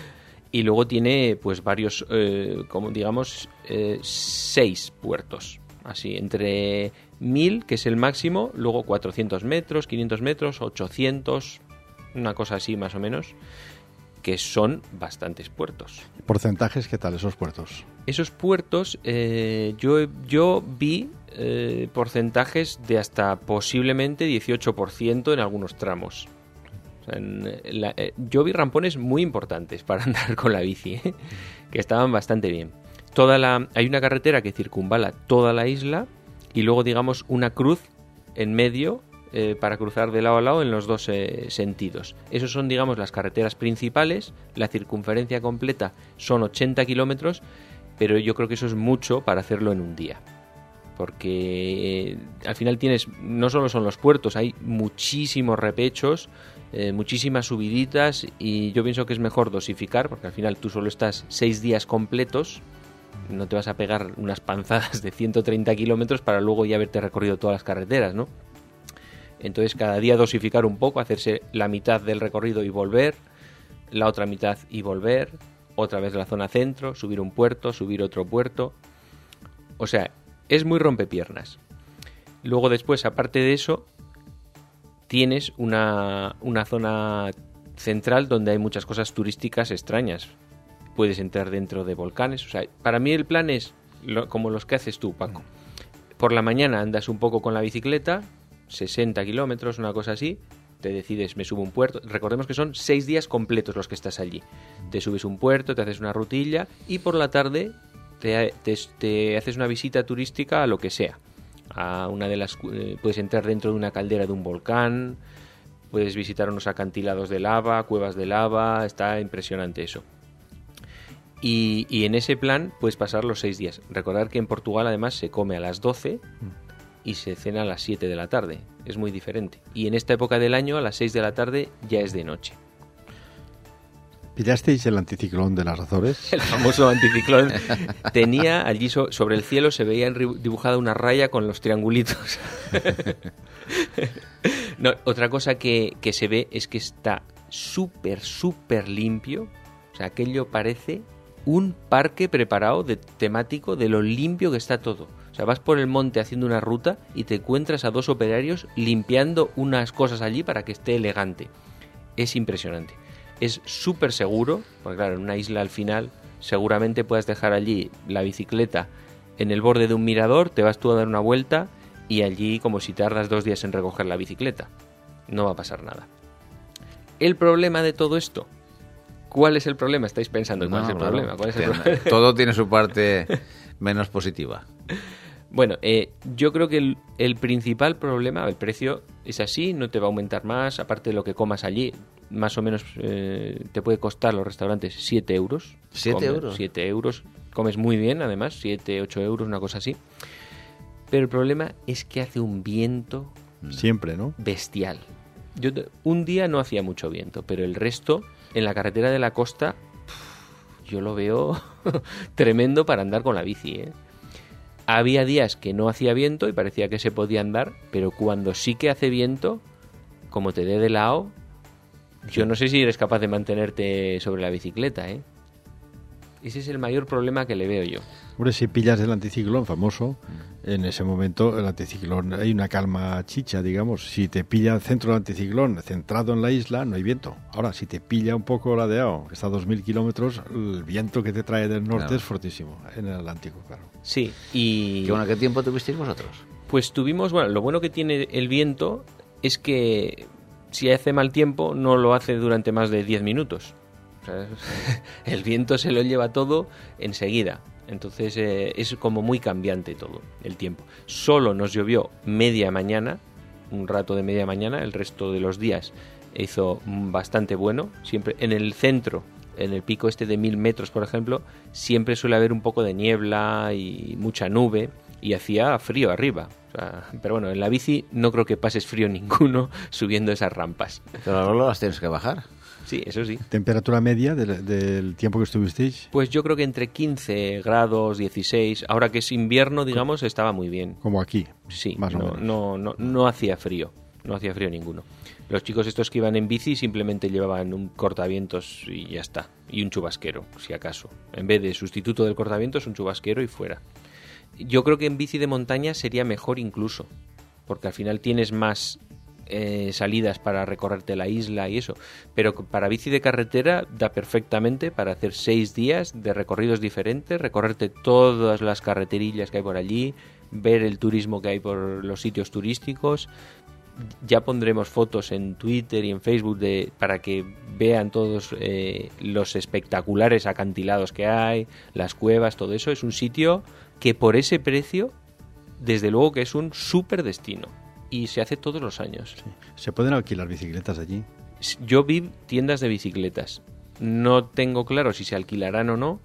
[SPEAKER 4] Y luego tiene pues varios, eh, como digamos, eh, seis puertos. Así, entre mil, que es el máximo, luego cuatrocientos metros, quinientos metros, ochocientos, una cosa así más o menos, que son bastantes puertos.
[SPEAKER 3] ¿Porcentajes qué tal esos puertos?
[SPEAKER 4] Esos puertos, eh, yo, yo vi eh, porcentajes de hasta posiblemente dieciocho por ciento en algunos tramos. O sea, en la- eh, yo vi rampones muy importantes para andar con la bici, ¿eh? Que estaban bastante bien. Toda la, hay una carretera que circunvala toda la isla y luego, digamos, una cruz en medio eh, para cruzar de lado a lado en los dos eh, sentidos. Esos son, digamos, las carreteras principales. La circunferencia completa son ochenta kilómetros, pero yo creo que eso es mucho para hacerlo en un día. Porque eh, al final tienes, no solo son los puertos, hay muchísimos repechos, eh, muchísimas subiditas, y yo pienso que es mejor dosificar, porque al final tú solo estás seis días completos, no te vas a pegar unas panzadas de ciento treinta kilómetros para luego ya haberte recorrido todas las carreteras, ¿no? Entonces cada día dosificar un poco, hacerse la mitad del recorrido y volver, la otra mitad y volver, otra vez la zona centro, subir un puerto, subir otro puerto. O sea, es muy rompepiernas. Luego después, aparte de eso, tienes una, una zona central donde hay muchas cosas turísticas extrañas. Puedes entrar dentro de volcanes. O sea, para mí el plan es lo- como los que haces tú, Paco. Por la mañana andas un poco con la bicicleta, sesenta kilómetros, una cosa así. Te decides, me subo un puerto. Recordemos que son seis días completos los que estás allí. Te subes un puerto, te haces una rutilla y por la tarde te, te- te haces una visita turística a lo que sea. A una de las, eh, puedes entrar dentro de una caldera de un volcán, puedes visitar unos acantilados de lava, cuevas de lava. Está impresionante eso. Y, y en ese plan puedes pasar los seis días. Recordar que en Portugal además se come a las doce y se cena a las siete de la tarde. Es muy diferente. Y en esta época del año, a las seis de la tarde, ya es de noche.
[SPEAKER 3] ¿Pillasteis el anticiclón de las Azores?
[SPEAKER 4] El famoso anticiclón tenía allí so- sobre el cielo, se veía enri- dibujada una raya con los triangulitos. No, otra cosa que, que se ve es que está súper, súper limpio. O sea, aquello parece un parque preparado de temático de lo limpio que está todo. O sea, vas por el monte haciendo una ruta y te encuentras a dos operarios limpiando unas cosas allí para que esté elegante. Es impresionante. Es súper seguro, porque claro, en una isla al final seguramente puedas dejar allí la bicicleta en el borde de un mirador, te vas tú a dar una vuelta y allí como si tardas dos días en recoger la bicicleta. No va a pasar nada. El problema de todo esto, ¿Cuál es el problema? Estáis pensando, ¿cuál
[SPEAKER 2] No,
[SPEAKER 4] es el
[SPEAKER 2] claro.
[SPEAKER 4] problema? ¿Cuál es el
[SPEAKER 2] Tiene-
[SPEAKER 4] problema?
[SPEAKER 2] Todo tiene su parte menos positiva.
[SPEAKER 4] Bueno, eh, yo creo que el, el principal problema, el precio es así, no te va a aumentar más, aparte de lo que comas allí, más o menos eh, te puede costar los restaurantes siete euros.
[SPEAKER 2] ¿Siete
[SPEAKER 4] Comes
[SPEAKER 2] euros?
[SPEAKER 4] siete euros, comes muy bien además, siete, ocho euros, una cosa así. Pero el problema es que hace un viento
[SPEAKER 3] Siempre, ¿no?
[SPEAKER 4] bestial. Yo, un día no hacía mucho viento, pero el resto, en la carretera de la costa, yo lo veo tremendo para andar con la bici, ¿eh? Había días que no hacía viento y parecía que se podía andar, pero cuando sí que hace viento, como te dé de lado, yo no sé si eres capaz de mantenerte sobre la bicicleta, ¿eh? Ese es el mayor problema que le veo yo.
[SPEAKER 3] Hombre, si pillas el anticiclón famoso, en ese momento el anticiclón, hay una calma chicha, digamos. Si te pilla el centro del anticiclón centrado en la isla, no hay viento. Ahora, si te pilla un poco ladeado, que está a dos mil kilómetros, el viento que te trae del norte
[SPEAKER 2] Claro.
[SPEAKER 3] es fortísimo, en el Atlántico, claro.
[SPEAKER 4] Sí, y...
[SPEAKER 2] ¿Qué, bueno, ¿Qué tiempo tuvisteis vosotros?
[SPEAKER 4] Pues tuvimos, bueno, lo bueno que tiene el viento es que si hace mal tiempo no lo hace durante más de diez minutos. O sea, el viento se lo lleva todo enseguida. Entonces eh, es como muy cambiante todo el tiempo. Solo nos llovió media mañana, un rato de media mañana, el resto de los días hizo bastante bueno. Siempre en el centro, en el pico este de mil metros, por ejemplo, siempre suele haber un poco de niebla y mucha nube y hacía frío arriba. O sea, pero bueno, en la bici no creo que pases frío ninguno subiendo esas rampas.
[SPEAKER 2] Pero luego las tienes que bajar.
[SPEAKER 4] Sí, eso sí.
[SPEAKER 3] ¿Temperatura media del, del tiempo que estuvisteis?
[SPEAKER 4] Pues yo creo que entre quince grados, dieciséis, ahora que es invierno, digamos, estaba muy bien.
[SPEAKER 3] Como aquí,
[SPEAKER 4] Sí,
[SPEAKER 3] más o
[SPEAKER 4] no,
[SPEAKER 3] menos.
[SPEAKER 4] no, no, no hacía frío, no hacía frío ninguno. Los chicos estos que iban en bici simplemente llevaban un cortavientos y ya está, y un chubasquero, si acaso. En vez de sustituto del cortavientos, un chubasquero y fuera. Yo creo que en bici de montaña sería mejor incluso, porque al final tienes más eh, salidas para recorrerte la isla y eso, pero para bici de carretera da perfectamente para hacer seis días de recorridos diferentes, recorrerte todas las carreterillas que hay por allí, ver el turismo que hay por los sitios turísticos. Ya pondremos fotos en Twitter y en Facebook de, para que vean todos eh, los espectaculares acantilados que hay, las cuevas, todo eso. Es un sitio que por ese precio, desde luego que es un súper destino. Y se hace todos los años.
[SPEAKER 3] Sí. ¿Se pueden alquilar bicicletas allí?
[SPEAKER 4] Yo vi tiendas de bicicletas. No tengo claro si se alquilarán o no.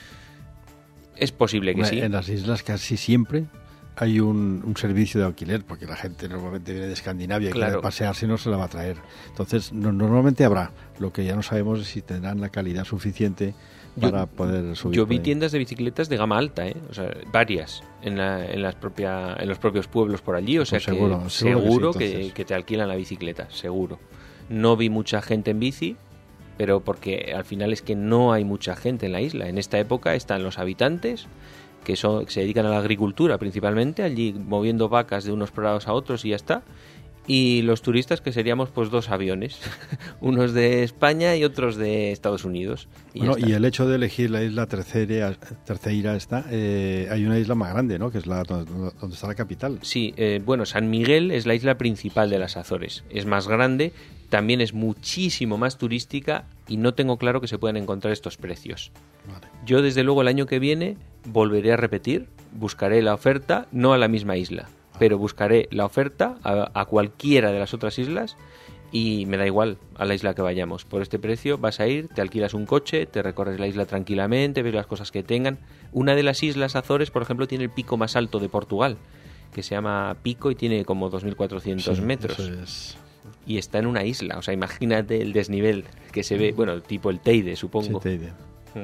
[SPEAKER 4] Es posible que
[SPEAKER 3] Hombre,
[SPEAKER 4] sí.
[SPEAKER 3] En las islas casi siempre hay un, un servicio de alquiler, porque la gente normalmente viene de Escandinavia y
[SPEAKER 4] Claro.
[SPEAKER 3] quiere pasearse y no se la va a traer. Entonces, no- normalmente habrá. Lo que ya no sabemos es si tendrán la calidad suficiente para
[SPEAKER 4] Yo-
[SPEAKER 3] poder subir.
[SPEAKER 4] Yo
[SPEAKER 3] por
[SPEAKER 4] vi
[SPEAKER 3] ahí.
[SPEAKER 4] tiendas de bicicletas de gama alta, ¿eh? O sea, varias en, la, en, las propia, en los propios pueblos por allí. O sea,
[SPEAKER 3] Pues seguro,
[SPEAKER 4] que
[SPEAKER 3] seguro que sí,
[SPEAKER 4] seguro que,
[SPEAKER 3] entonces.
[SPEAKER 4] que te alquilan la bicicleta, seguro. No vi mucha gente en bici, pero porque al final es que no hay mucha gente en la isla. En esta época están los habitantes, que, son, que se dedican a la agricultura principalmente, allí moviendo vacas de unos prados a otros y ya está. Y los turistas, que seríamos pues dos aviones, unos de España y otros de Estados Unidos. Y,
[SPEAKER 3] Bueno,
[SPEAKER 4] ya está.
[SPEAKER 3] y el hecho de elegir la isla Terceira, Terceira está, eh, hay una isla más grande, ¿no? Que es la donde, donde está la capital.
[SPEAKER 4] Sí, eh, bueno, San Miguel es la isla principal de las Azores. Es más grande, también es muchísimo más turística y no tengo claro que se puedan encontrar estos precios.
[SPEAKER 3] Vale.
[SPEAKER 4] Yo desde luego el año que viene volveré a repetir, buscaré la oferta, no a la misma isla, pero buscaré la oferta a, a cualquiera de las otras islas y me da igual a la isla que vayamos. Por este precio vas a ir, te alquilas un coche, te recorres la isla tranquilamente, ves las cosas que tengan. Una de las islas Azores, por ejemplo, tiene el pico más alto de Portugal, que se llama Pico y tiene como dos mil cuatrocientos
[SPEAKER 3] Sí,
[SPEAKER 4] metros.
[SPEAKER 3] eso es-
[SPEAKER 4] Y está en una isla, o sea, imagínate el desnivel que se ve, bueno, tipo el Teide,
[SPEAKER 3] sí,
[SPEAKER 4] supongo.
[SPEAKER 3] te diré.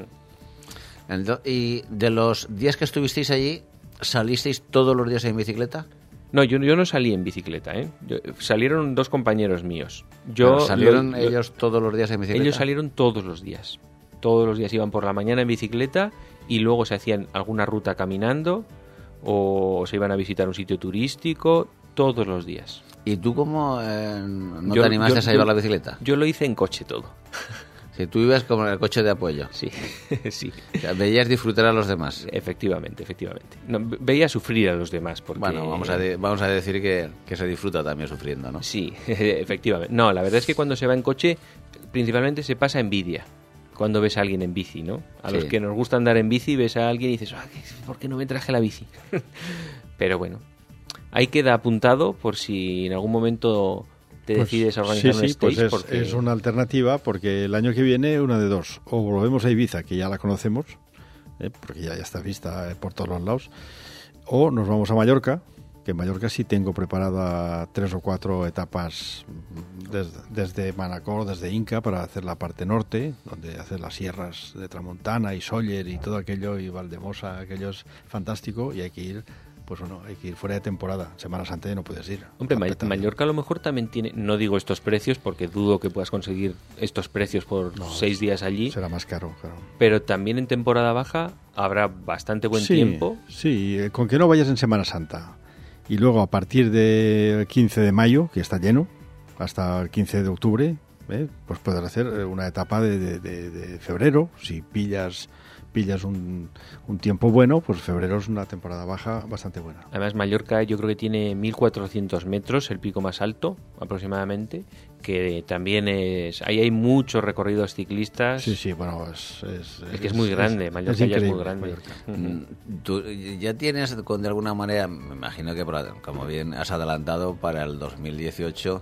[SPEAKER 4] Mm.
[SPEAKER 2] Ento- Y de los días que estuvisteis allí, ¿salisteis todos los días en bicicleta?
[SPEAKER 4] No, yo, yo no salí en bicicleta, ¿eh? Yo- salieron dos compañeros míos. Yo
[SPEAKER 2] Pero ¿Salieron
[SPEAKER 4] lo- lo-
[SPEAKER 2] ellos todos los días en bicicleta?
[SPEAKER 4] Ellos salieron todos los días. Todos los días iban por la mañana en bicicleta y luego se hacían alguna ruta caminando o se iban a visitar un sitio turístico todos los días.
[SPEAKER 2] ¿Y tú cómo eh, no
[SPEAKER 4] Yo-
[SPEAKER 2] te animaste
[SPEAKER 4] yo-
[SPEAKER 2] a llevar
[SPEAKER 4] yo-
[SPEAKER 2] la bicicleta?
[SPEAKER 4] Yo lo hice en coche todo.
[SPEAKER 2] Si tú ibas como en el coche de apoyo.
[SPEAKER 4] Sí, sí.
[SPEAKER 2] O sea, veías disfrutar a los demás.
[SPEAKER 4] Efectivamente, efectivamente. No, ve- veía sufrir a los demás porque...
[SPEAKER 2] Bueno, vamos a, de- vamos a decir que, que se disfruta también sufriendo, ¿no?
[SPEAKER 4] Sí, efectivamente. No, la verdad es que cuando se va en coche, principalmente se pasa envidia. cuando ves a alguien en bici, ¿no? A
[SPEAKER 2] Sí.
[SPEAKER 4] los que nos gusta andar en bici ves a alguien y dices, ah, ¿por qué no me traje la bici? Pero bueno, ahí queda apuntado por si en algún momento te
[SPEAKER 3] Pues,
[SPEAKER 4] decides a organizar
[SPEAKER 3] sí,
[SPEAKER 4] un
[SPEAKER 3] sí,
[SPEAKER 4] stage.
[SPEAKER 3] pues es,
[SPEAKER 4] porque...
[SPEAKER 3] es una alternativa porque el año que viene una de dos. O volvemos a Ibiza, que ya la conocemos, eh, porque ya, ya está vista eh, por todos los lados, o nos vamos a Mallorca, que en Mallorca sí tengo preparada tres o cuatro etapas desde, desde Manacor, desde Inca, para hacer la parte norte, donde hacer las sierras de Tramontana y Sóller y todo aquello, y Valdemosa, aquello es fantástico, y hay que ir, pues bueno, hay que ir fuera de temporada. Semana Santa ya no puedes ir.
[SPEAKER 4] Hombre, Ma-
[SPEAKER 3] Apretado.
[SPEAKER 4] Mallorca a lo mejor también tiene, no digo estos precios porque dudo que puedas conseguir estos precios por
[SPEAKER 3] No,
[SPEAKER 4] seis días allí,
[SPEAKER 3] Será más caro, claro.
[SPEAKER 4] pero también en temporada baja habrá bastante buen
[SPEAKER 3] sí,
[SPEAKER 4] tiempo.
[SPEAKER 3] Sí, eh, con que no vayas en Semana Santa. Y luego a partir del quince de mayo, que está lleno, hasta el quince de octubre, ¿eh? Pues puedes hacer eh, una etapa de, de- de- de febrero. Si pillas pillas un, un tiempo bueno, pues febrero es una temporada baja bastante buena.
[SPEAKER 4] Además, Mallorca yo creo que tiene mil cuatrocientos metros, el pico más alto aproximadamente, que también es... Ahí hay muchos recorridos ciclistas.
[SPEAKER 3] Sí, sí, bueno, es... Es,
[SPEAKER 4] Es que es muy grande, Mallorca ya es muy
[SPEAKER 3] increíble,
[SPEAKER 4] grande.
[SPEAKER 3] Mallorca.
[SPEAKER 4] Ujú.
[SPEAKER 2] Mm, Tú ya tienes, con de alguna manera, me imagino que por- como bien has adelantado para el dos mil dieciocho,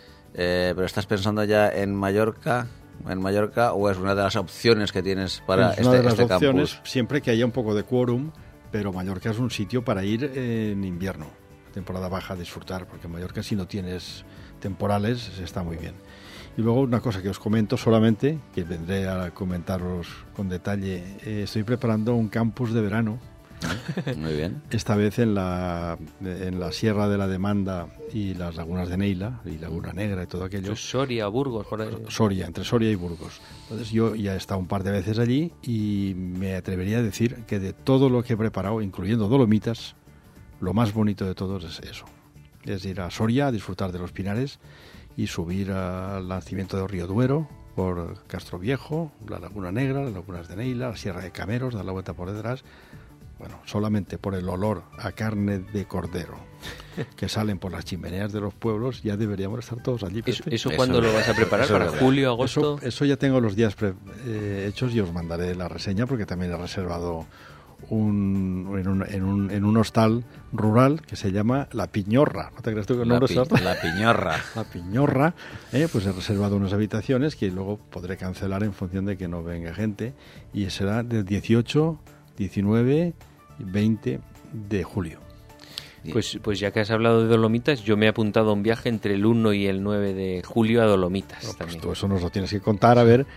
[SPEAKER 2] eh, pero ¿estás pensando ya en Mallorca, en Mallorca o es una de las opciones que tienes para
[SPEAKER 3] es una
[SPEAKER 2] este,
[SPEAKER 3] de las
[SPEAKER 2] este
[SPEAKER 3] opciones,
[SPEAKER 2] campus?
[SPEAKER 3] siempre que haya un poco de quórum, pero Mallorca es un sitio para ir en invierno, temporada baja, a disfrutar, porque en Mallorca si no tienes temporales está muy bien. Y luego una cosa que os comento solamente, que vendré a comentaros con detalle, eh, estoy preparando un campus de verano,
[SPEAKER 2] Muy bien.
[SPEAKER 3] esta vez en la, en la Sierra de la Demanda y las lagunas de Neila, y Laguna Negra y todo aquello.
[SPEAKER 4] Eso es Soria, Burgos, por ahí.
[SPEAKER 3] Soria, entre Soria y Burgos. Entonces yo ya he estado un par de veces allí y me atrevería a decir que de todo lo que he preparado, incluyendo Dolomitas, lo más bonito de todos es eso. Es ir a Soria a disfrutar de los pinares y subir al nacimiento del Río Duero por Castro Viejo, la Laguna Negra, las lagunas de Neila, la Sierra de Cameros, dar la vuelta por detrás. Bueno, solamente por el olor a carne de cordero que salen por las chimeneas de los pueblos, ya deberíamos estar todos allí.
[SPEAKER 4] ¿Eso,
[SPEAKER 3] Pepe.
[SPEAKER 4] eso
[SPEAKER 2] Eso-
[SPEAKER 4] cuándo lo vas a preparar?
[SPEAKER 2] eso es
[SPEAKER 4] ¿Para
[SPEAKER 2] verdad.
[SPEAKER 4] julio, agosto?
[SPEAKER 3] Eso, eso ya tengo los días pre- eh, hechos y os mandaré la reseña porque también he reservado un, en, un, en, un, en un hostal rural que se llama La Piñorra. ¿No te crees tú que el
[SPEAKER 2] La,
[SPEAKER 3] nombre
[SPEAKER 2] pi-
[SPEAKER 3] es harto?
[SPEAKER 2] la piñorra.
[SPEAKER 3] La Piñorra, eh, pues he reservado unas habitaciones que luego podré cancelar en función de que no venga gente y será del dieciocho, diecinueve y veinte de julio.
[SPEAKER 4] Pues, pues ya que has hablado de Dolomitas, yo me he apuntado a un viaje entre el uno y el nueve de julio a Dolomitas.
[SPEAKER 3] Bueno, pues
[SPEAKER 4] también.
[SPEAKER 3] tú eso nos lo tienes que contar a ver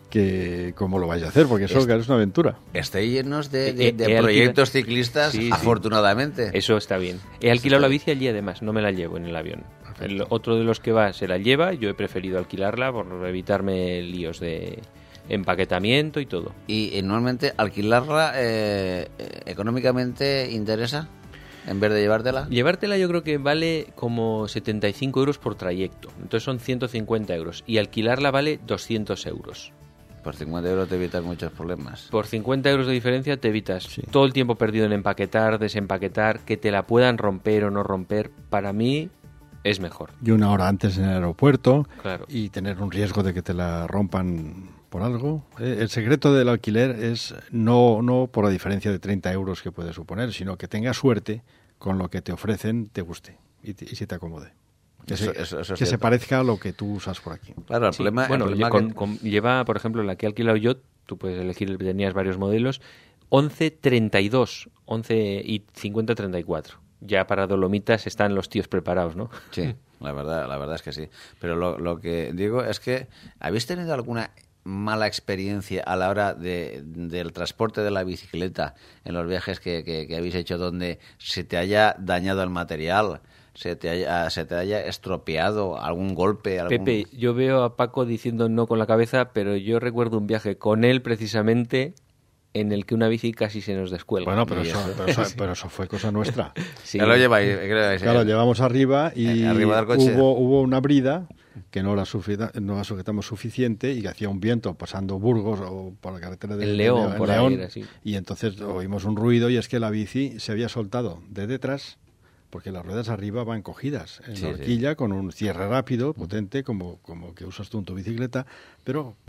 [SPEAKER 3] que cómo lo vais a hacer, porque eso
[SPEAKER 2] Este-
[SPEAKER 3] es una aventura.
[SPEAKER 2] Estáis llenos de,
[SPEAKER 4] Eh,
[SPEAKER 2] de-
[SPEAKER 4] eh,
[SPEAKER 2] de
[SPEAKER 4] he
[SPEAKER 2] proyectos ciclistas,
[SPEAKER 4] Sí, sí.
[SPEAKER 2] afortunadamente.
[SPEAKER 4] Eso está bien. He alquilado la bici allí además, no me la llevo en el avión. El otro de los que va se la lleva, yo he preferido alquilarla por evitarme líos de empaquetamiento y todo.
[SPEAKER 2] Y, y normalmente alquilarla eh, eh, económicamente interesa en vez de llevártela.
[SPEAKER 4] Llevártela yo creo que vale como setenta y cinco euros por trayecto, entonces son ciento cincuenta euros. Y alquilarla vale doscientos euros.
[SPEAKER 2] Por cincuenta euros te evitas muchos problemas.
[SPEAKER 4] Por cincuenta euros de diferencia te evitas
[SPEAKER 3] Sí.
[SPEAKER 4] todo el tiempo perdido en empaquetar, desempaquetar, que te la puedan romper o no romper. Para mí es mejor.
[SPEAKER 3] Y una hora antes en el aeropuerto
[SPEAKER 4] Claro.
[SPEAKER 3] y tener un riesgo de que te la rompan por algo. Eh, El secreto del alquiler es no, no por la diferencia de treinta euros que puede suponer, sino que tengas suerte con lo que te ofrecen, te guste y, te- y se te acomode. Que,
[SPEAKER 2] Eso-
[SPEAKER 3] se,
[SPEAKER 2] eso- eso es
[SPEAKER 3] que se
[SPEAKER 2] cierto.
[SPEAKER 3] parezca a lo que tú usas por aquí.
[SPEAKER 2] Claro, el
[SPEAKER 4] Sí,
[SPEAKER 2] problema, el
[SPEAKER 4] bueno,
[SPEAKER 2] problema
[SPEAKER 4] con-
[SPEAKER 2] que-
[SPEAKER 4] con- lleva, por ejemplo, la que he alquilado yo, tú puedes elegir, tenías varios modelos, once treinta y dos, once y cincuenta treinta y cuatro. Ya para Dolomitas están los tíos preparados, ¿no?
[SPEAKER 2] Sí, la verdad, la verdad es que sí. Pero lo, lo que digo es que, ¿habéis tenido alguna mala experiencia a la hora de, del transporte de la bicicleta en los viajes que, que- que habéis hecho donde se te haya dañado el material, se te haya, se te haya estropeado algún golpe? Algún...
[SPEAKER 4] Pepe, yo veo a Paco diciendo no con la cabeza, pero yo recuerdo un viaje con él precisamente en el que una bici casi se nos descuelga.
[SPEAKER 3] Bueno, pero
[SPEAKER 2] Y
[SPEAKER 3] eso,
[SPEAKER 2] eso.
[SPEAKER 3] pero, eso, pero eso fue cosa nuestra.
[SPEAKER 4] Sí.
[SPEAKER 2] Ya lo lleváis, creo que lleváis,
[SPEAKER 3] Claro,
[SPEAKER 2] eh.
[SPEAKER 3] llevamos arriba y
[SPEAKER 2] Eh, arriba del coche.
[SPEAKER 3] hubo, hubo una brida que no la, sufri- no la sujetamos suficiente y que hacía un viento pasando Burgos o por la carretera de
[SPEAKER 4] El
[SPEAKER 3] de
[SPEAKER 4] León,
[SPEAKER 3] en
[SPEAKER 4] por ahí
[SPEAKER 3] León,
[SPEAKER 4] era así.
[SPEAKER 3] y entonces oímos un ruido y es que la bici se había soltado de detrás porque las ruedas arriba van cogidas en
[SPEAKER 2] Sí,
[SPEAKER 3] la
[SPEAKER 2] sí.
[SPEAKER 3] horquilla con un cierre rápido, potente, como, como que usas tú en tu bicicleta, pero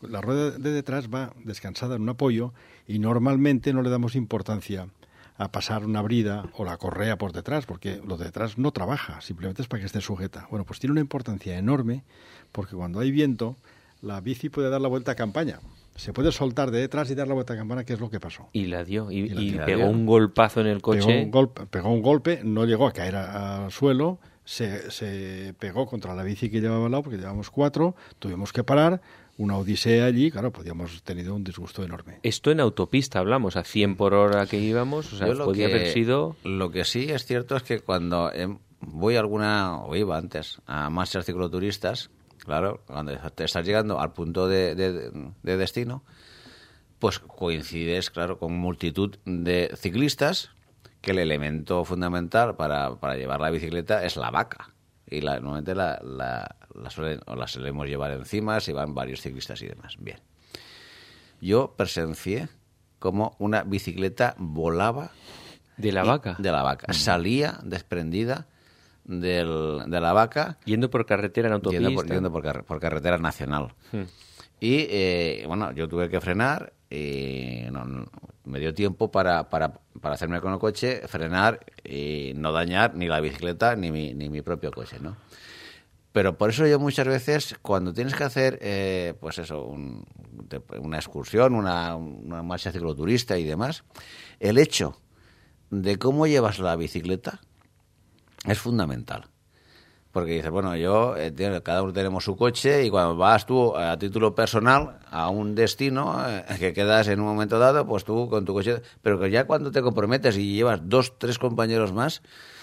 [SPEAKER 3] la rueda de detrás va descansada en un apoyo y normalmente no le damos importancia a pasar una brida o la correa por detrás, porque lo de detrás no trabaja, simplemente es para que esté sujeta. Bueno, pues tiene una importancia enorme, porque cuando hay viento, la bici puede dar la vuelta a campaña. Se puede soltar de detrás y dar la vuelta a campana, que es lo que pasó.
[SPEAKER 4] Y la dio, y,
[SPEAKER 3] Y la
[SPEAKER 4] y
[SPEAKER 3] dio.
[SPEAKER 4] pegó un golpazo en el coche.
[SPEAKER 3] Pegó un golpe, pegó un golpe, no llegó a caer a- al suelo, se, se pegó contra la bici que llevaba al lado, porque llevábamos cuatro, tuvimos que parar, una odisea allí, claro, podíamos tenido un disgusto enorme.
[SPEAKER 4] Esto en autopista hablamos, a cien por hora que íbamos, o sea,
[SPEAKER 2] Yo lo
[SPEAKER 4] podía
[SPEAKER 2] que-
[SPEAKER 4] haber sido...
[SPEAKER 2] Lo que sí es cierto es que cuando em, voy a alguna, o iba antes, a marchas cicloturistas, claro, cuando te estás llegando al punto de, de- de destino, pues coincides, claro, con multitud de ciclistas, que el elemento fundamental para, para llevar la bicicleta es la vaca. Y la, normalmente la, la, la, suelen, o la solemos llevar encima si van varios ciclistas y demás. Bien. Yo presencié como una bicicleta volaba
[SPEAKER 4] De la
[SPEAKER 2] y-
[SPEAKER 4] vaca.
[SPEAKER 2] de la vaca. Salía desprendida del, de la vaca
[SPEAKER 4] Yendo por carretera en autopista.
[SPEAKER 2] yendo por, yendo por, carre- por carretera nacional.
[SPEAKER 4] Hmm.
[SPEAKER 2] Y eh, bueno, yo tuve que frenar y no, no, me dio tiempo para, para, para hacerme con el coche, frenar y no dañar ni la bicicleta ni mi, ni mi propio coche, ¿no? Pero por eso yo muchas veces, cuando tienes que hacer, eh, pues eso, un- de- una excursión, una, una marcha cicloturista y demás, el hecho de cómo llevas la bicicleta es fundamental. Porque dices, bueno, yo, eh, tío, cada uno tenemos su coche y cuando vas tú a título personal a un destino eh, que quedas en un momento dado, pues tú con tu coche, pero que ya cuando te comprometes y llevas dos, tres compañeros más,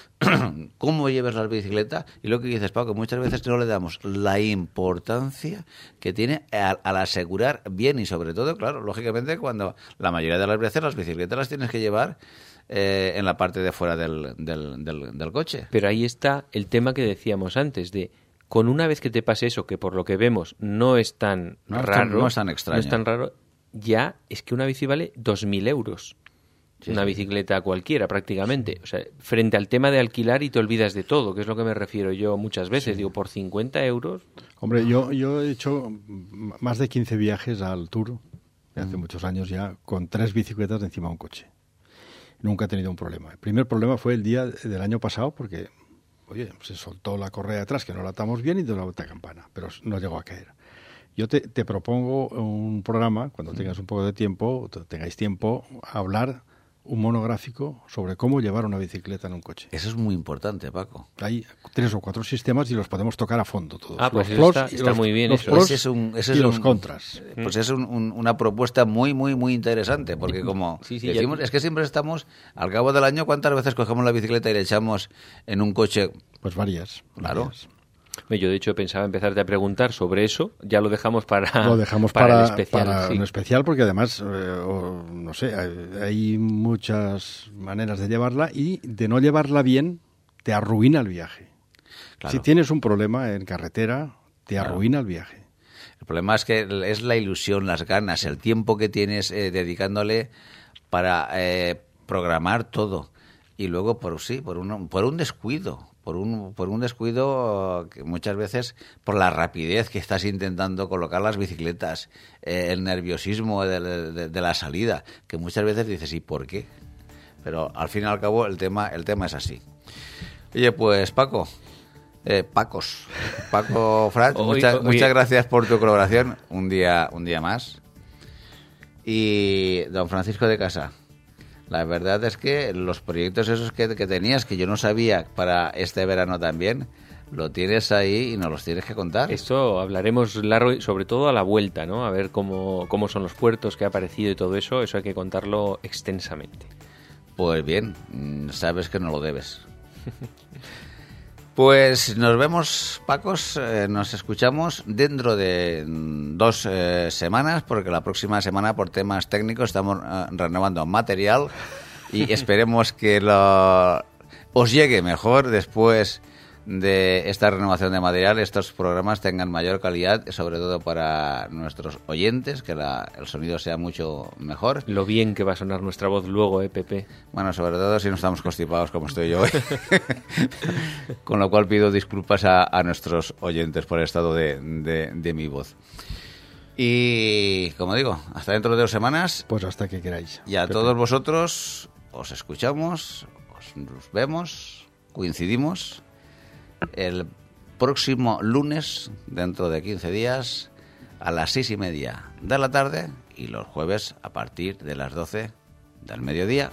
[SPEAKER 2] cómo llevas la bicicleta, y lo que dices, Paco, muchas veces no le damos la importancia que tiene al, al asegurar bien y sobre todo, claro, lógicamente cuando la mayoría de las veces las bicicletas las tienes que llevar eh, en la parte de fuera del, del, del, del coche.
[SPEAKER 4] Pero ahí está el tema que decíamos antes, de con una vez que te pase eso, que por lo que vemos no es tan
[SPEAKER 2] No es tan-
[SPEAKER 4] raro,
[SPEAKER 2] no es tan extraño.
[SPEAKER 4] no es tan raro, ya es que una bici vale dos mil euros.
[SPEAKER 2] Sí,
[SPEAKER 4] una
[SPEAKER 2] sí.
[SPEAKER 4] bicicleta cualquiera, prácticamente. O sea, frente al tema de alquilar y te olvidas de todo, que es lo que me refiero yo muchas veces. Digo, por cincuenta euros...
[SPEAKER 3] Hombre, yo, yo he hecho m- más de quince viajes al Tour, de hace muchos años ya, con tres bicicletas encima de un coche. Nunca he tenido un problema. El primer problema fue el día del año pasado, porque, oye, se soltó la correa atrás, que no la atamos bien, y dio la vuelta a campana, pero no llegó a caer. Yo te, te propongo un programa, cuando tengas un poco de tiempo, t- tengáis tiempo, a hablar un monográfico sobre cómo llevar una bicicleta en un coche.
[SPEAKER 2] Eso es muy importante, Paco.
[SPEAKER 3] Hay tres o cuatro sistemas y los podemos tocar a fondo todos.
[SPEAKER 4] Ah, pues
[SPEAKER 3] los
[SPEAKER 4] eso
[SPEAKER 3] pros
[SPEAKER 4] está-
[SPEAKER 3] y
[SPEAKER 4] está
[SPEAKER 3] los-
[SPEAKER 4] muy bien
[SPEAKER 3] los
[SPEAKER 4] eso.
[SPEAKER 3] pros
[SPEAKER 2] Ese es un- ese
[SPEAKER 3] y
[SPEAKER 2] es
[SPEAKER 3] los
[SPEAKER 2] un-
[SPEAKER 3] contras.
[SPEAKER 2] Pues es un- un- una propuesta muy, muy, muy interesante, porque como
[SPEAKER 4] Sí, sí, ya-
[SPEAKER 2] decimos, es que siempre estamos, al cabo del año, ¿cuántas veces cogemos la bicicleta y le echamos en un coche?
[SPEAKER 3] Pues varias.
[SPEAKER 2] Claro.
[SPEAKER 3] varias.
[SPEAKER 4] Yo, de hecho, pensaba empezarte a preguntar sobre eso. Ya lo dejamos para,
[SPEAKER 3] Lo dejamos
[SPEAKER 4] para,
[SPEAKER 3] para,
[SPEAKER 4] el especial.
[SPEAKER 3] para
[SPEAKER 4] sí.
[SPEAKER 3] un especial porque además, eh, o, no sé, hay, hay muchas maneras de llevarla y de no llevarla bien te arruina el viaje.
[SPEAKER 2] Claro.
[SPEAKER 3] Si tienes un problema en carretera, te
[SPEAKER 2] Claro.
[SPEAKER 3] arruina el viaje.
[SPEAKER 2] El problema es que es la ilusión, las ganas, el tiempo que tienes eh, dedicándole para eh, programar todo. Y luego, por sí, por un, por un descuido, por un, por un descuido que muchas veces, por la rapidez que estás intentando colocar las bicicletas, eh, el nerviosismo de, de- de la salida, que muchas veces dices, ¿y por qué? Pero al fin y al cabo el tema, el tema es así. Oye, pues Paco, eh, Pacos, Paco Franch,
[SPEAKER 4] Hoy-
[SPEAKER 2] muchas,
[SPEAKER 4] hoy-
[SPEAKER 2] muchas gracias por tu colaboración, un día, un día más. Y don Francisco de Casa, la verdad es que los proyectos esos que, que tenías, que yo no sabía para este verano también, lo tienes ahí y nos los tienes que contar.
[SPEAKER 4] Esto hablaremos largo, y sobre todo a la vuelta, ¿no? A ver cómo, cómo son los puertos, qué ha aparecido y todo eso. Eso hay que contarlo extensamente.
[SPEAKER 2] Pues bien, mm, sabes que no lo debes. Pues nos vemos, Pacos, eh, nos escuchamos dentro de mm, dos eh, semanas, porque la próxima semana por temas técnicos estamos eh, renovando material y esperemos que lo, os llegue mejor después de esta renovación de material, estos programas tengan mayor calidad, sobre todo para nuestros oyentes, que la, el sonido sea mucho mejor.
[SPEAKER 4] Lo bien que va a sonar nuestra voz luego, ¿eh, Pepe?
[SPEAKER 2] Bueno, sobre todo si no estamos constipados como estoy yo hoy. Con lo cual pido disculpas a, a nuestros oyentes por el estado de, de, de mi voz. Y, como digo, hasta dentro de dos semanas.
[SPEAKER 3] Pues hasta que queráis.
[SPEAKER 2] Y a
[SPEAKER 3] Pepe.
[SPEAKER 2] todos vosotros os escuchamos, os nos vemos, coincidimos el próximo lunes, dentro de quince días, a las seis y media de la tarde, y los jueves a partir de las doce del mediodía.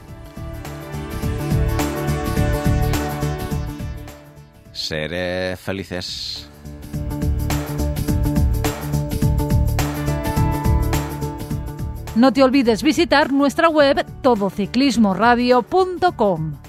[SPEAKER 2] Seré felices.
[SPEAKER 1] No te olvides visitar nuestra web todo ciclismo radio punto com.